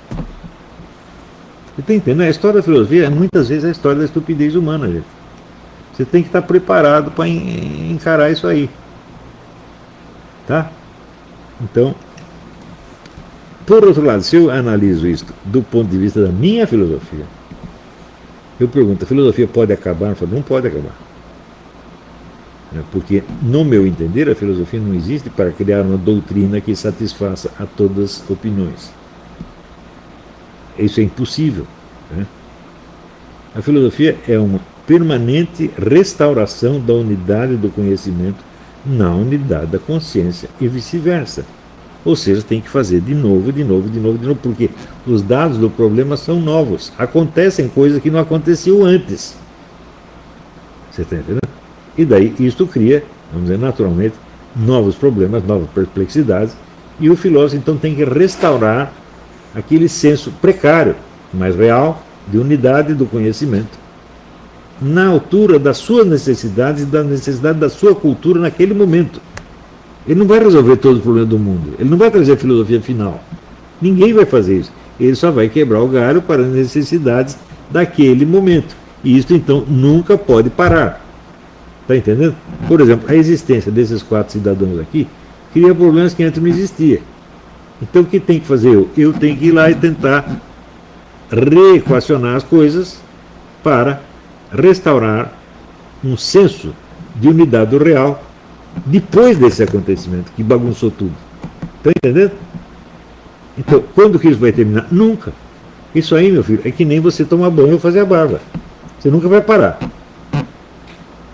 Você está entendendo? A história da filosofia, muitas vezes, é a história da estupidez humana, gente. Você tem que estar preparado para encarar isso aí. Tá? Então, por outro lado, se eu analiso isso do ponto de vista da minha filosofia, eu pergunto, a filosofia pode acabar? Eu falo, não pode acabar. Porque, no meu entender, a filosofia não existe para criar uma doutrina que satisfaça a todas as opiniões. Isso é impossível. Né? A filosofia é uma permanente restauração da unidade do conhecimento na unidade da consciência e vice-versa. Ou seja, tem que fazer de novo, de novo, de novo, de novo, porque os dados do problema são novos. Acontecem coisas que não aconteciam antes. Você está entendendo? E daí isto cria, vamos dizer, naturalmente, novos problemas, novas perplexidades, e o filósofo então tem que restaurar aquele senso precário, mas real, de unidade do conhecimento, na altura das suas necessidades e da necessidade da sua cultura naquele momento. Ele não vai resolver todos os problemas do mundo, ele não vai trazer a filosofia final. Ninguém vai fazer isso. Ele só vai quebrar o galho para as necessidades daquele momento. E isso então nunca pode parar. Está entendendo? Por exemplo, a existência desses quatro cidadãos aqui cria problemas que antes não existiam. Então o que tem que fazer eu? Eu tenho que ir lá e tentar reequacionar as coisas para restaurar um senso de unidade do real depois desse acontecimento que bagunçou tudo. Está entendendo? Então, quando que isso vai terminar? Nunca. Isso aí, meu filho, é que nem você tomar banho ou fazer a barba. Você nunca vai parar.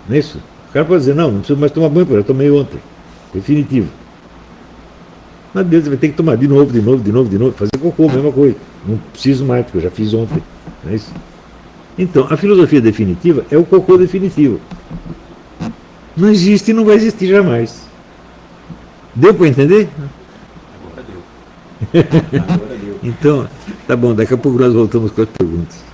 Não é isso? O cara pode dizer, não, não preciso mais tomar banho, porque eu já tomei ontem. Definitivo. Mas Deus vai ter que tomar de novo, de novo, de novo, de novo, fazer cocô, mesma coisa. Não preciso mais, porque eu já fiz ontem. Não é isso? Então, a filosofia definitiva é o cocô definitivo. Não existe e não vai existir jamais. Deu para entender? Agora deu. Agora deu. Então, tá bom, daqui a pouco nós voltamos com as perguntas.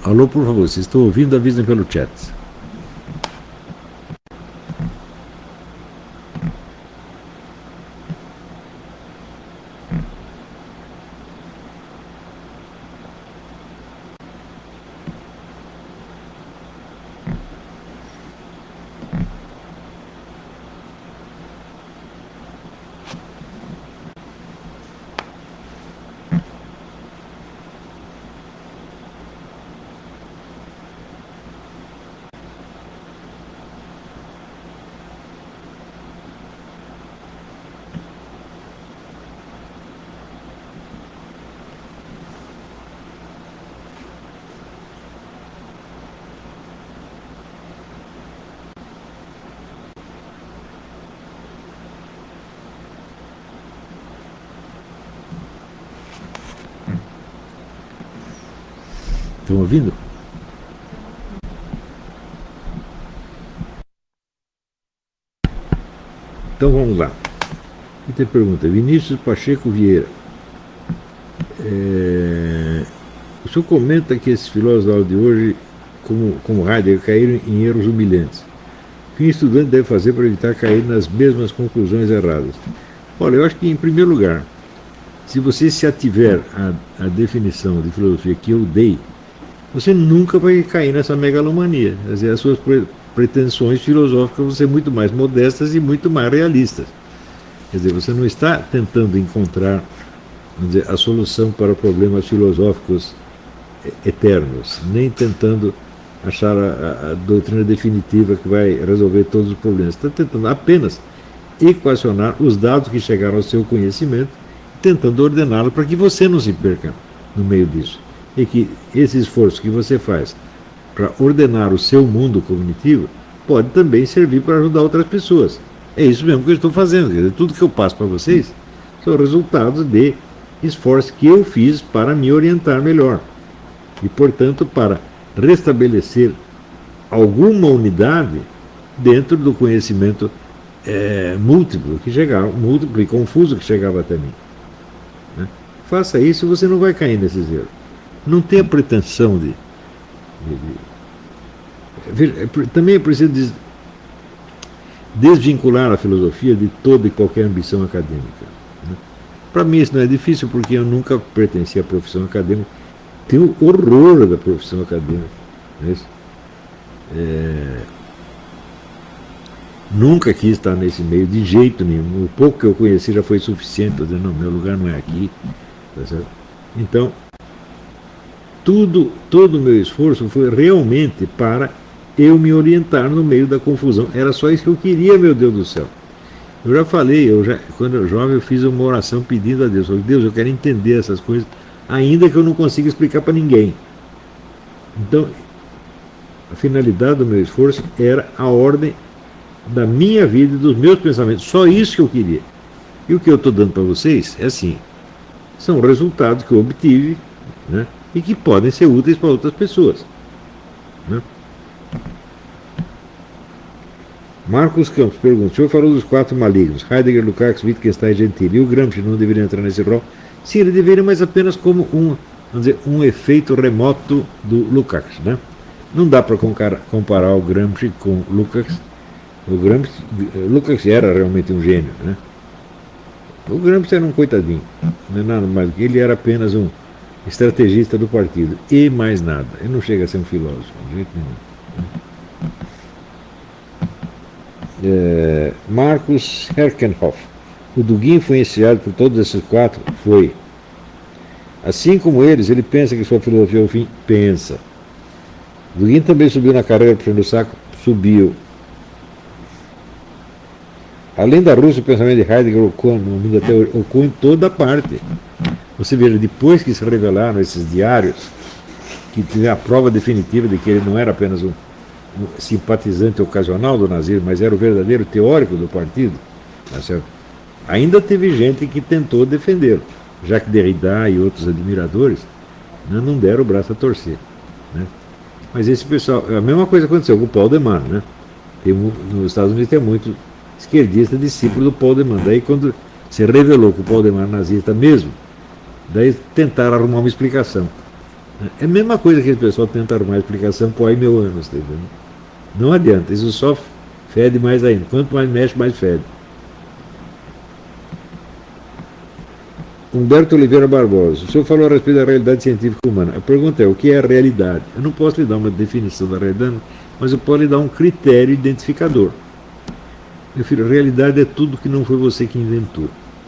Alô, por favor, vocês estão ouvindo, avisem pelo chat. Estão ouvindo? Então vamos lá. Aqui tem pergunta. Vinícius Pacheco Vieira. É... O senhor comenta que esses filósofos da aula de hoje, como, como Heidegger, caíram em erros humilhantes. O que o estudante deve fazer para evitar cair nas mesmas conclusões erradas? Olha, eu acho que, em primeiro lugar, se você se ativer à, à definição de filosofia que eu dei, você nunca vai cair nessa megalomania. Quer dizer, as suas pretensões filosóficas vão ser muito mais modestas e muito mais realistas. Quer dizer, você não está tentando encontrar, vamos dizer, a solução para problemas filosóficos eternos, nem tentando achar a, a doutrina definitiva que vai resolver todos os problemas. Está tentando apenas equacionar os dados que chegaram ao seu conhecimento, tentando ordená-lo para que você não se perca no meio disso. E que esse esforço que você faz para ordenar o seu mundo cognitivo pode também servir para ajudar outras pessoas. É isso mesmo que eu estou fazendo. Quer dizer, tudo que eu passo para vocês são resultados de esforço que eu fiz para me orientar melhor. E, portanto, para restabelecer alguma unidade dentro do conhecimento é, múltiplo, que chegava, múltiplo e confuso que chegava até mim. Né? Faça isso e você não vai cair nesses erros. Não tenha pretensão de... de, de veja, é, também é preciso des, desvincular a filosofia de toda e qualquer ambição acadêmica. Né? Para mim isso não é difícil, porque eu nunca pertenci à profissão acadêmica. Tenho horror da profissão acadêmica. Né? É, nunca quis estar nesse meio de jeito nenhum. O pouco que eu conheci já foi suficiente para dizer, não, meu lugar não é aqui. Tá certo? Então, tudo, todo o meu esforço foi realmente para eu me orientar no meio da confusão. Era só isso que eu queria, meu Deus do céu. Eu já falei, eu já, quando eu jovem eu fiz uma oração pedindo a Deus. Eu falei, Deus, eu quero entender essas coisas, ainda que eu não consiga explicar para ninguém. Então, a finalidade do meu esforço era a ordem da minha vida e dos meus pensamentos. Só isso que eu queria. E o que eu estou dando para vocês é assim, são resultados que eu obtive, né, e que podem ser úteis para outras pessoas. Né? Marcos Campos pergunta, o senhor falou dos quatro malignos, Heidegger, Lukács, Wittgenstein e Gentili, e o Gramsci não deveria entrar nesse rol? Sim, ele deveria, mas apenas como um, vamos dizer, um efeito remoto do Lukács. Né? Não dá para comparar o Gramsci com o Lukács. O Gramsci, Lukács era realmente um gênio. Né? O Gramsci era um coitadinho, não é nada mais do que ele era apenas um estrategista do partido, e mais nada. Ele não chega a ser um filósofo, de jeito nenhum. É, Marcus Herkenhoff. O Dugin foi iniciado por todos esses quatro? Foi. Assim como eles, ele pensa que sua filosofia é o fim? Pensa. Dugin também subiu na carreira puxando o saco? Subiu. Além da Rússia, o pensamento de Heidegger ocorre no mundo até hoje, ocorre em toda parte. Você veja, depois que se revelaram esses diários, que tiveram a prova definitiva de que ele não era apenas um, um simpatizante ocasional do nazismo, mas era o verdadeiro teórico do partido, tá certo? Ainda teve gente que tentou defendê-lo. Jacques Derrida e outros admiradores, né, não deram o braço a torcer. Né? Mas esse pessoal, a mesma coisa aconteceu com o Paul de Man. Né? Tem, nos Estados Unidos tem muito esquerdista discípulo do Paul de Man. Daí quando se revelou que o Paul de Man era nazista mesmo, daí tentaram arrumar uma explicação. É a mesma coisa que o pessoal tenta arrumar explicação para o ai meu anos, tá entendendo? Não adianta, isso só fede mais ainda. Quanto mais mexe, mais fede. Humberto Oliveira Barbosa, o senhor falou a respeito da realidade científica humana. A pergunta é, o que é a realidade? Eu não posso lhe dar uma definição da realidade, mas eu posso lhe dar um critério identificador. Meu filho, a realidade é tudo que não foi você que inventou.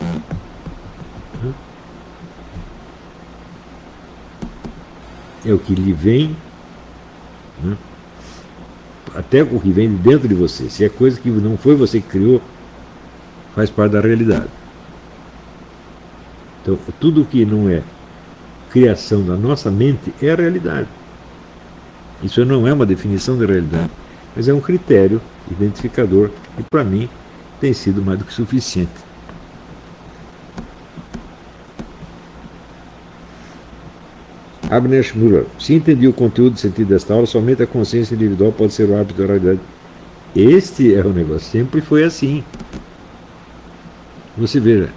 É o que lhe vem, né? Até o que vem de dentro de você. Se é coisa que não foi você que criou, faz parte da realidade. Então, tudo que não é criação da nossa mente é a realidade. Isso não é uma definição de realidade, mas é um critério identificador e, para mim, tem sido mais do que suficiente. Abner Schmuller, se entendi o conteúdo e sentido desta aula, somente a consciência individual pode ser o árbitro da realidade. Este é o negócio, sempre foi assim. Você veja,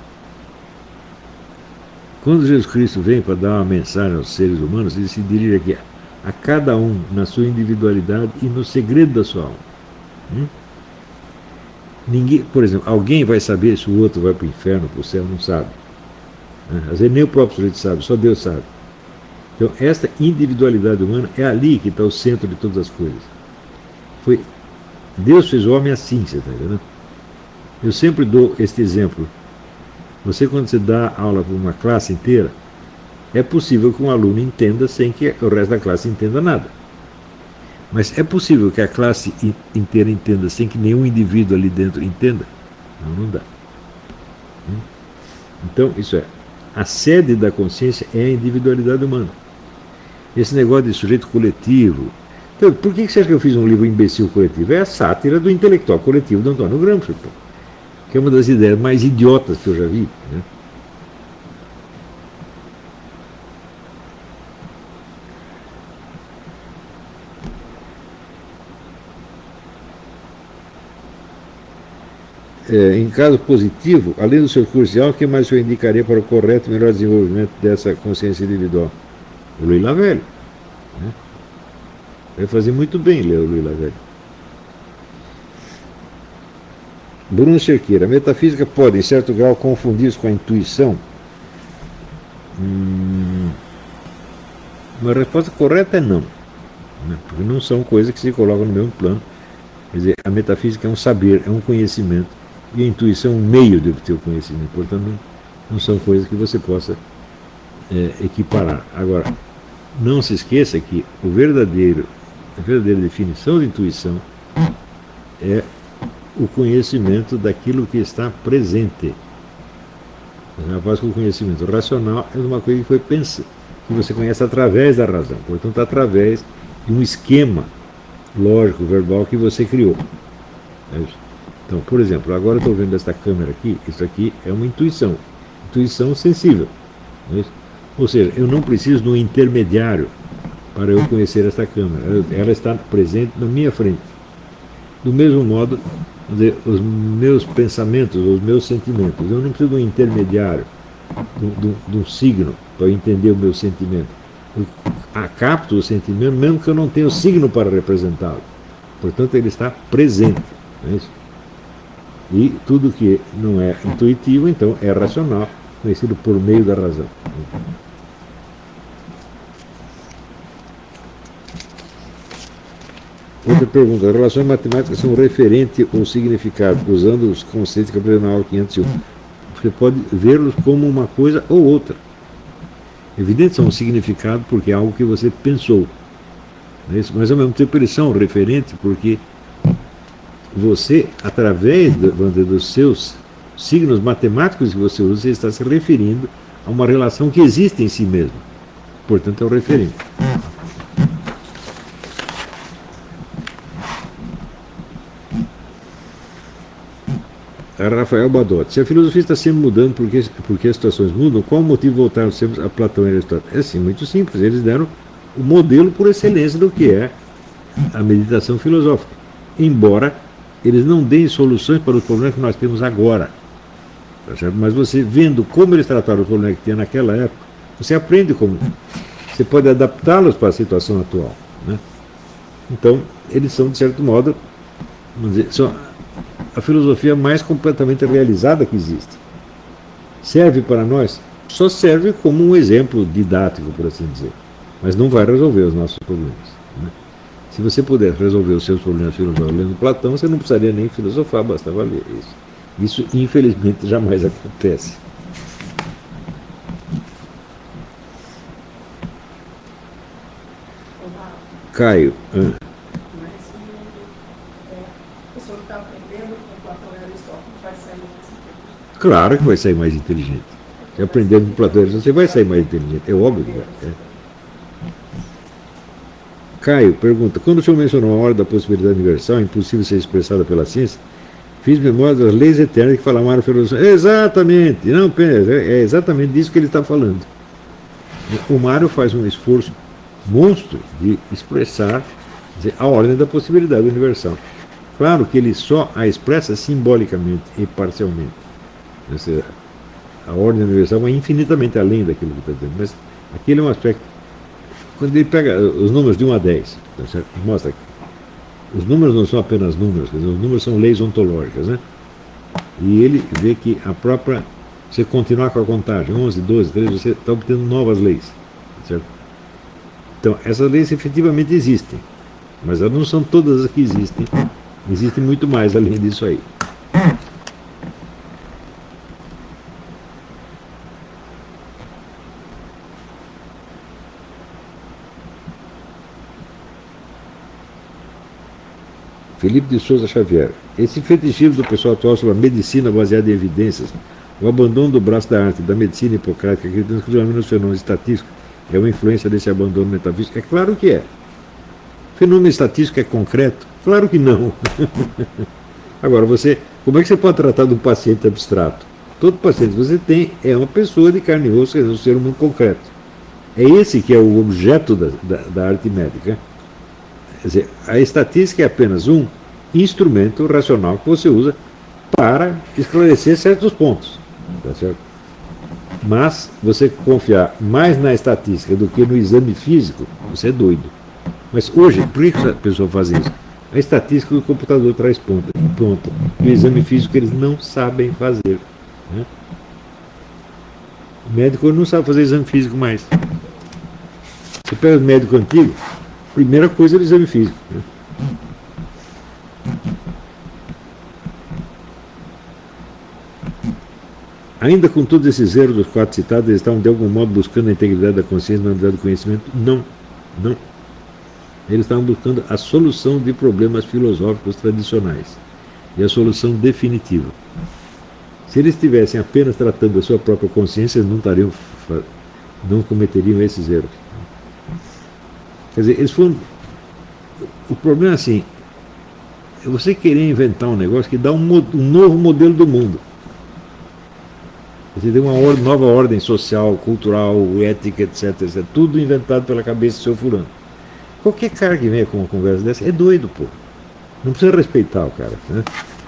quando Jesus Cristo vem para dar uma mensagem aos seres humanos, ele se dirige aqui a cada um na sua individualidade e no segredo da sua alma. Hum? Ninguém, por exemplo, alguém vai saber se o outro vai para o inferno, para o céu, não sabe. Às vezes nem o próprio sujeito sabe, só Deus sabe. Então, esta individualidade humana é ali que está o centro de todas as coisas. Foi, Deus fez o homem assim, você está entendendo? Eu sempre dou este exemplo. Você, quando você dá aula para uma classe inteira, é possível que um aluno entenda sem que o resto da classe entenda nada. Mas é possível que a classe inteira entenda sem que nenhum indivíduo ali dentro entenda? Não, não dá. Então, isso é, a sede da consciência é a individualidade humana. Esse negócio de sujeito coletivo. Então, por que você acha que eu fiz um livro Imbecil Coletivo? É a sátira do intelectual coletivo do Antônio Gramsci, que é uma das ideias mais idiotas que eu já vi. Né? É, em caso positivo, além do seu curso de aula, o que mais o senhor indicaria para o correto e melhor desenvolvimento dessa consciência individual? O Luiz Lavelli. Né? Vai fazer muito bem ler o Luiz Lavelli. Bruno Cerqueira, a metafísica pode, em certo grau, confundir-se com a intuição? Hum, uma resposta correta é não. Né? Porque não são coisas que se colocam no mesmo plano. Quer dizer, a metafísica é um saber, é um conhecimento, e a intuição é um meio de obter o conhecimento. Portanto, não, não são coisas que você possa é, equiparar. Agora, não se esqueça que o verdadeiro, a verdadeira definição de intuição é o conhecimento daquilo que está presente. Após que o conhecimento racional é uma coisa que foi pensada, que você conhece através da razão, portanto, através de um esquema lógico, verbal que você criou. Então, por exemplo, agora eu estou vendo esta câmera aqui, isso aqui é uma intuição, intuição sensível. Ou seja, eu não preciso de um intermediário para eu conhecer esta câmera, ela está presente na minha frente. Do mesmo modo, os meus pensamentos, os meus sentimentos, eu não preciso de um intermediário, de um, de um signo para eu entender o meu sentimento. Eu capto o sentimento, mesmo que eu não tenha o signo para representá-lo. Portanto, ele está presente. Não é isso? E tudo que não é intuitivo, então, é racional, conhecido por meio da razão. Outra pergunta. As relações matemáticas são referente ou significado, usando os conceitos que eu aprendi na aula quinhentos e um. Você pode vê-los como uma coisa ou outra. Evidente são um significado porque é algo que você pensou. Mas ao mesmo tempo eles são referentes porque você, através dos seus signos matemáticos que você usa, você está se referindo a uma relação que existe em si mesmo. Portanto, é o referente. Rafael Badotti, se a filosofia está sempre mudando porque, porque as situações mudam, qual o motivo de voltar sempre a Platão e Aristóteles? É assim, muito simples, eles deram o modelo por excelência do que é a meditação filosófica, embora eles não deem soluções para os problemas que nós temos agora. Tá certo? Mas você vendo como eles trataram os problemas que tinha naquela época, você aprende como você pode adaptá-los para a situação atual. Né? Então, eles são, de certo modo, vamos dizer, são a filosofia mais completamente realizada que existe. Serve para nós? Só serve como um exemplo didático, por assim dizer. Mas não vai resolver os nossos problemas. Né? Se você puder resolver os seus problemas filosóficos lendo Platão, você não precisaria nem filosofar, bastava ler isso. Isso, infelizmente, jamais acontece. Caio. Ah. Mas é, a pessoa que está aprendendo com Platão e Aristóteles vai sair mais inteligente. Claro que vai sair mais inteligente. Se aprender com Platão e Aristóteles, você vai sair mais inteligente. É óbvio que vai. É. Caio pergunta, quando o senhor mencionou a ordem da possibilidade universal, impossível ser expressada pela ciência, fiz memória das leis eternas que falaram a filosofia. Exatamente, não, é exatamente disso que ele está falando. O Mário faz um esforço monstro de expressar dizer, a ordem da possibilidade universal. Claro que ele só a expressa simbolicamente e parcialmente. Seja, a ordem universal vai infinitamente além daquilo que está dizendo, mas aquele é um aspecto. Quando ele pega os números de um a dez, tá certo? Mostra que os números não são apenas números, quer dizer, os números são leis ontológicas, né? E ele vê que a própria, você continuar com a contagem, onze, doze, treze, você está obtendo novas leis, tá certo? Então, essas leis efetivamente existem, mas elas não são todas as que existem, existem muito mais além disso aí. Felipe de Souza Xavier. Esse fetichismo do pessoal atual sobre a medicina baseada em evidências, o abandono do braço da arte, da medicina hipocrática, acreditando exclusivamente nos fenômenos estatísticos, é uma influência desse abandono metafísico? É claro que é. Fenômeno estatístico é concreto? Claro que não. Agora, você, como é que você pode tratar de um paciente abstrato? Todo paciente que você tem é uma pessoa de carne e osso, quer dizer, um ser humano concreto. É esse que é o objeto da, da, da arte médica. Quer dizer, a estatística é apenas um instrumento racional que você usa para esclarecer certos pontos. Tá certo? Mas você confiar mais na estatística do que no exame físico, você é doido. Mas hoje, por que a pessoa faz isso? A estatística do computador traz ponta, pronto. E o exame físico eles não sabem fazer. Né? O médico não sabe fazer exame físico mais. Você pega o médico antigo, primeira coisa é o exame físico. Né? Ainda com todos esses erros dos quatro citados, eles estavam de algum modo buscando a integridade da consciência na unidade do conhecimento? Não, não. Eles estavam buscando a solução de problemas filosóficos tradicionais e a solução definitiva. Se eles estivessem apenas tratando da sua própria consciência, eles não, estariam, não cometeriam esses erros. Quer dizer, eles foram. O problema é assim: é você querer inventar um negócio que dá um, um novo modelo do mundo. Você tem uma or, nova ordem social, cultural, ética, etc, etcétera. Tudo inventado pela cabeça do seu fulano. Qualquer cara que venha com uma conversa dessa é doido, pô. Não precisa respeitar o cara, né?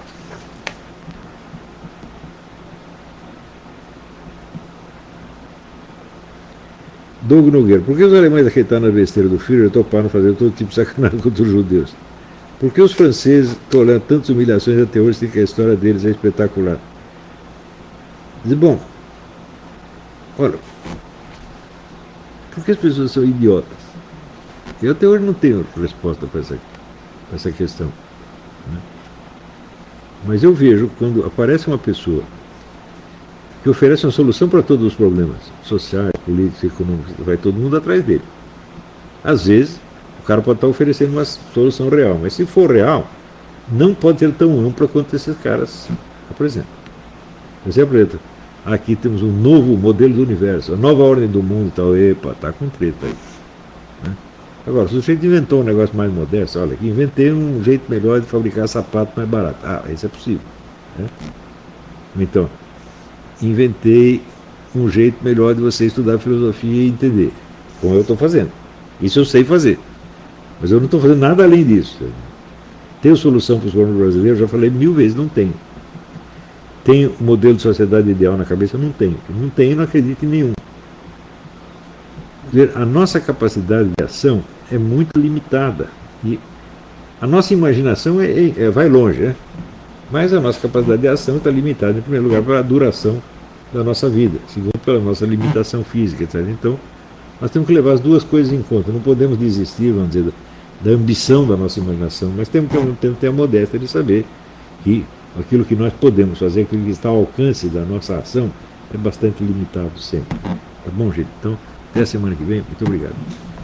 Doug Nogueira, por que os alemães acreditaram na besteira do Führer e toparam fazer todo tipo de sacanagem contra os judeus? Por que os franceses toleram tantas humilhações até hoje, sem que a história deles é espetacular? Diz, bom, olha, por que as pessoas são idiotas? Eu até hoje não tenho resposta para essa, para essa questão. Né? Mas eu vejo quando aparece uma pessoa que oferece uma solução para todos os problemas sociais, políticos, econômicos, vai todo mundo atrás dele. Às vezes, o cara pode estar oferecendo uma solução real, mas se for real, não pode ser tão ampla quanto esses caras apresentam. Você apresenta, aqui temos um novo modelo do universo, a nova ordem do mundo e tal, epa, tá com treta aí. Né? Agora, se o sujeito inventou um negócio mais modesto, olha, aqui inventei um jeito melhor de fabricar sapato mais barato. Ah, isso é possível. Né? Então, inventei um jeito melhor de você estudar filosofia e entender, como eu estou fazendo. Isso eu sei fazer. Mas eu não estou fazendo nada além disso. Tenho solução para os problemas brasileiros? Já falei mil vezes, não tenho. Tenho modelo de sociedade ideal na cabeça? Não tenho. Não tenho e não acredito em nenhum. Quer dizer, a nossa capacidade de ação é muito limitada. E a nossa imaginação é, é, é, vai longe, né? Mas a nossa capacidade de ação está limitada, em primeiro lugar, pela duração da nossa vida, segundo, pela nossa limitação física, etcétera. Então, nós temos que levar as duas coisas em conta. Não podemos desistir, vamos dizer, da, da ambição da nossa imaginação, mas temos que, ao mesmo tempo, ter a modéstia de saber que aquilo que nós podemos fazer, aquilo que está ao alcance da nossa ação, é bastante limitado sempre. Tá bom, gente? Então, até a semana que vem. Muito obrigado.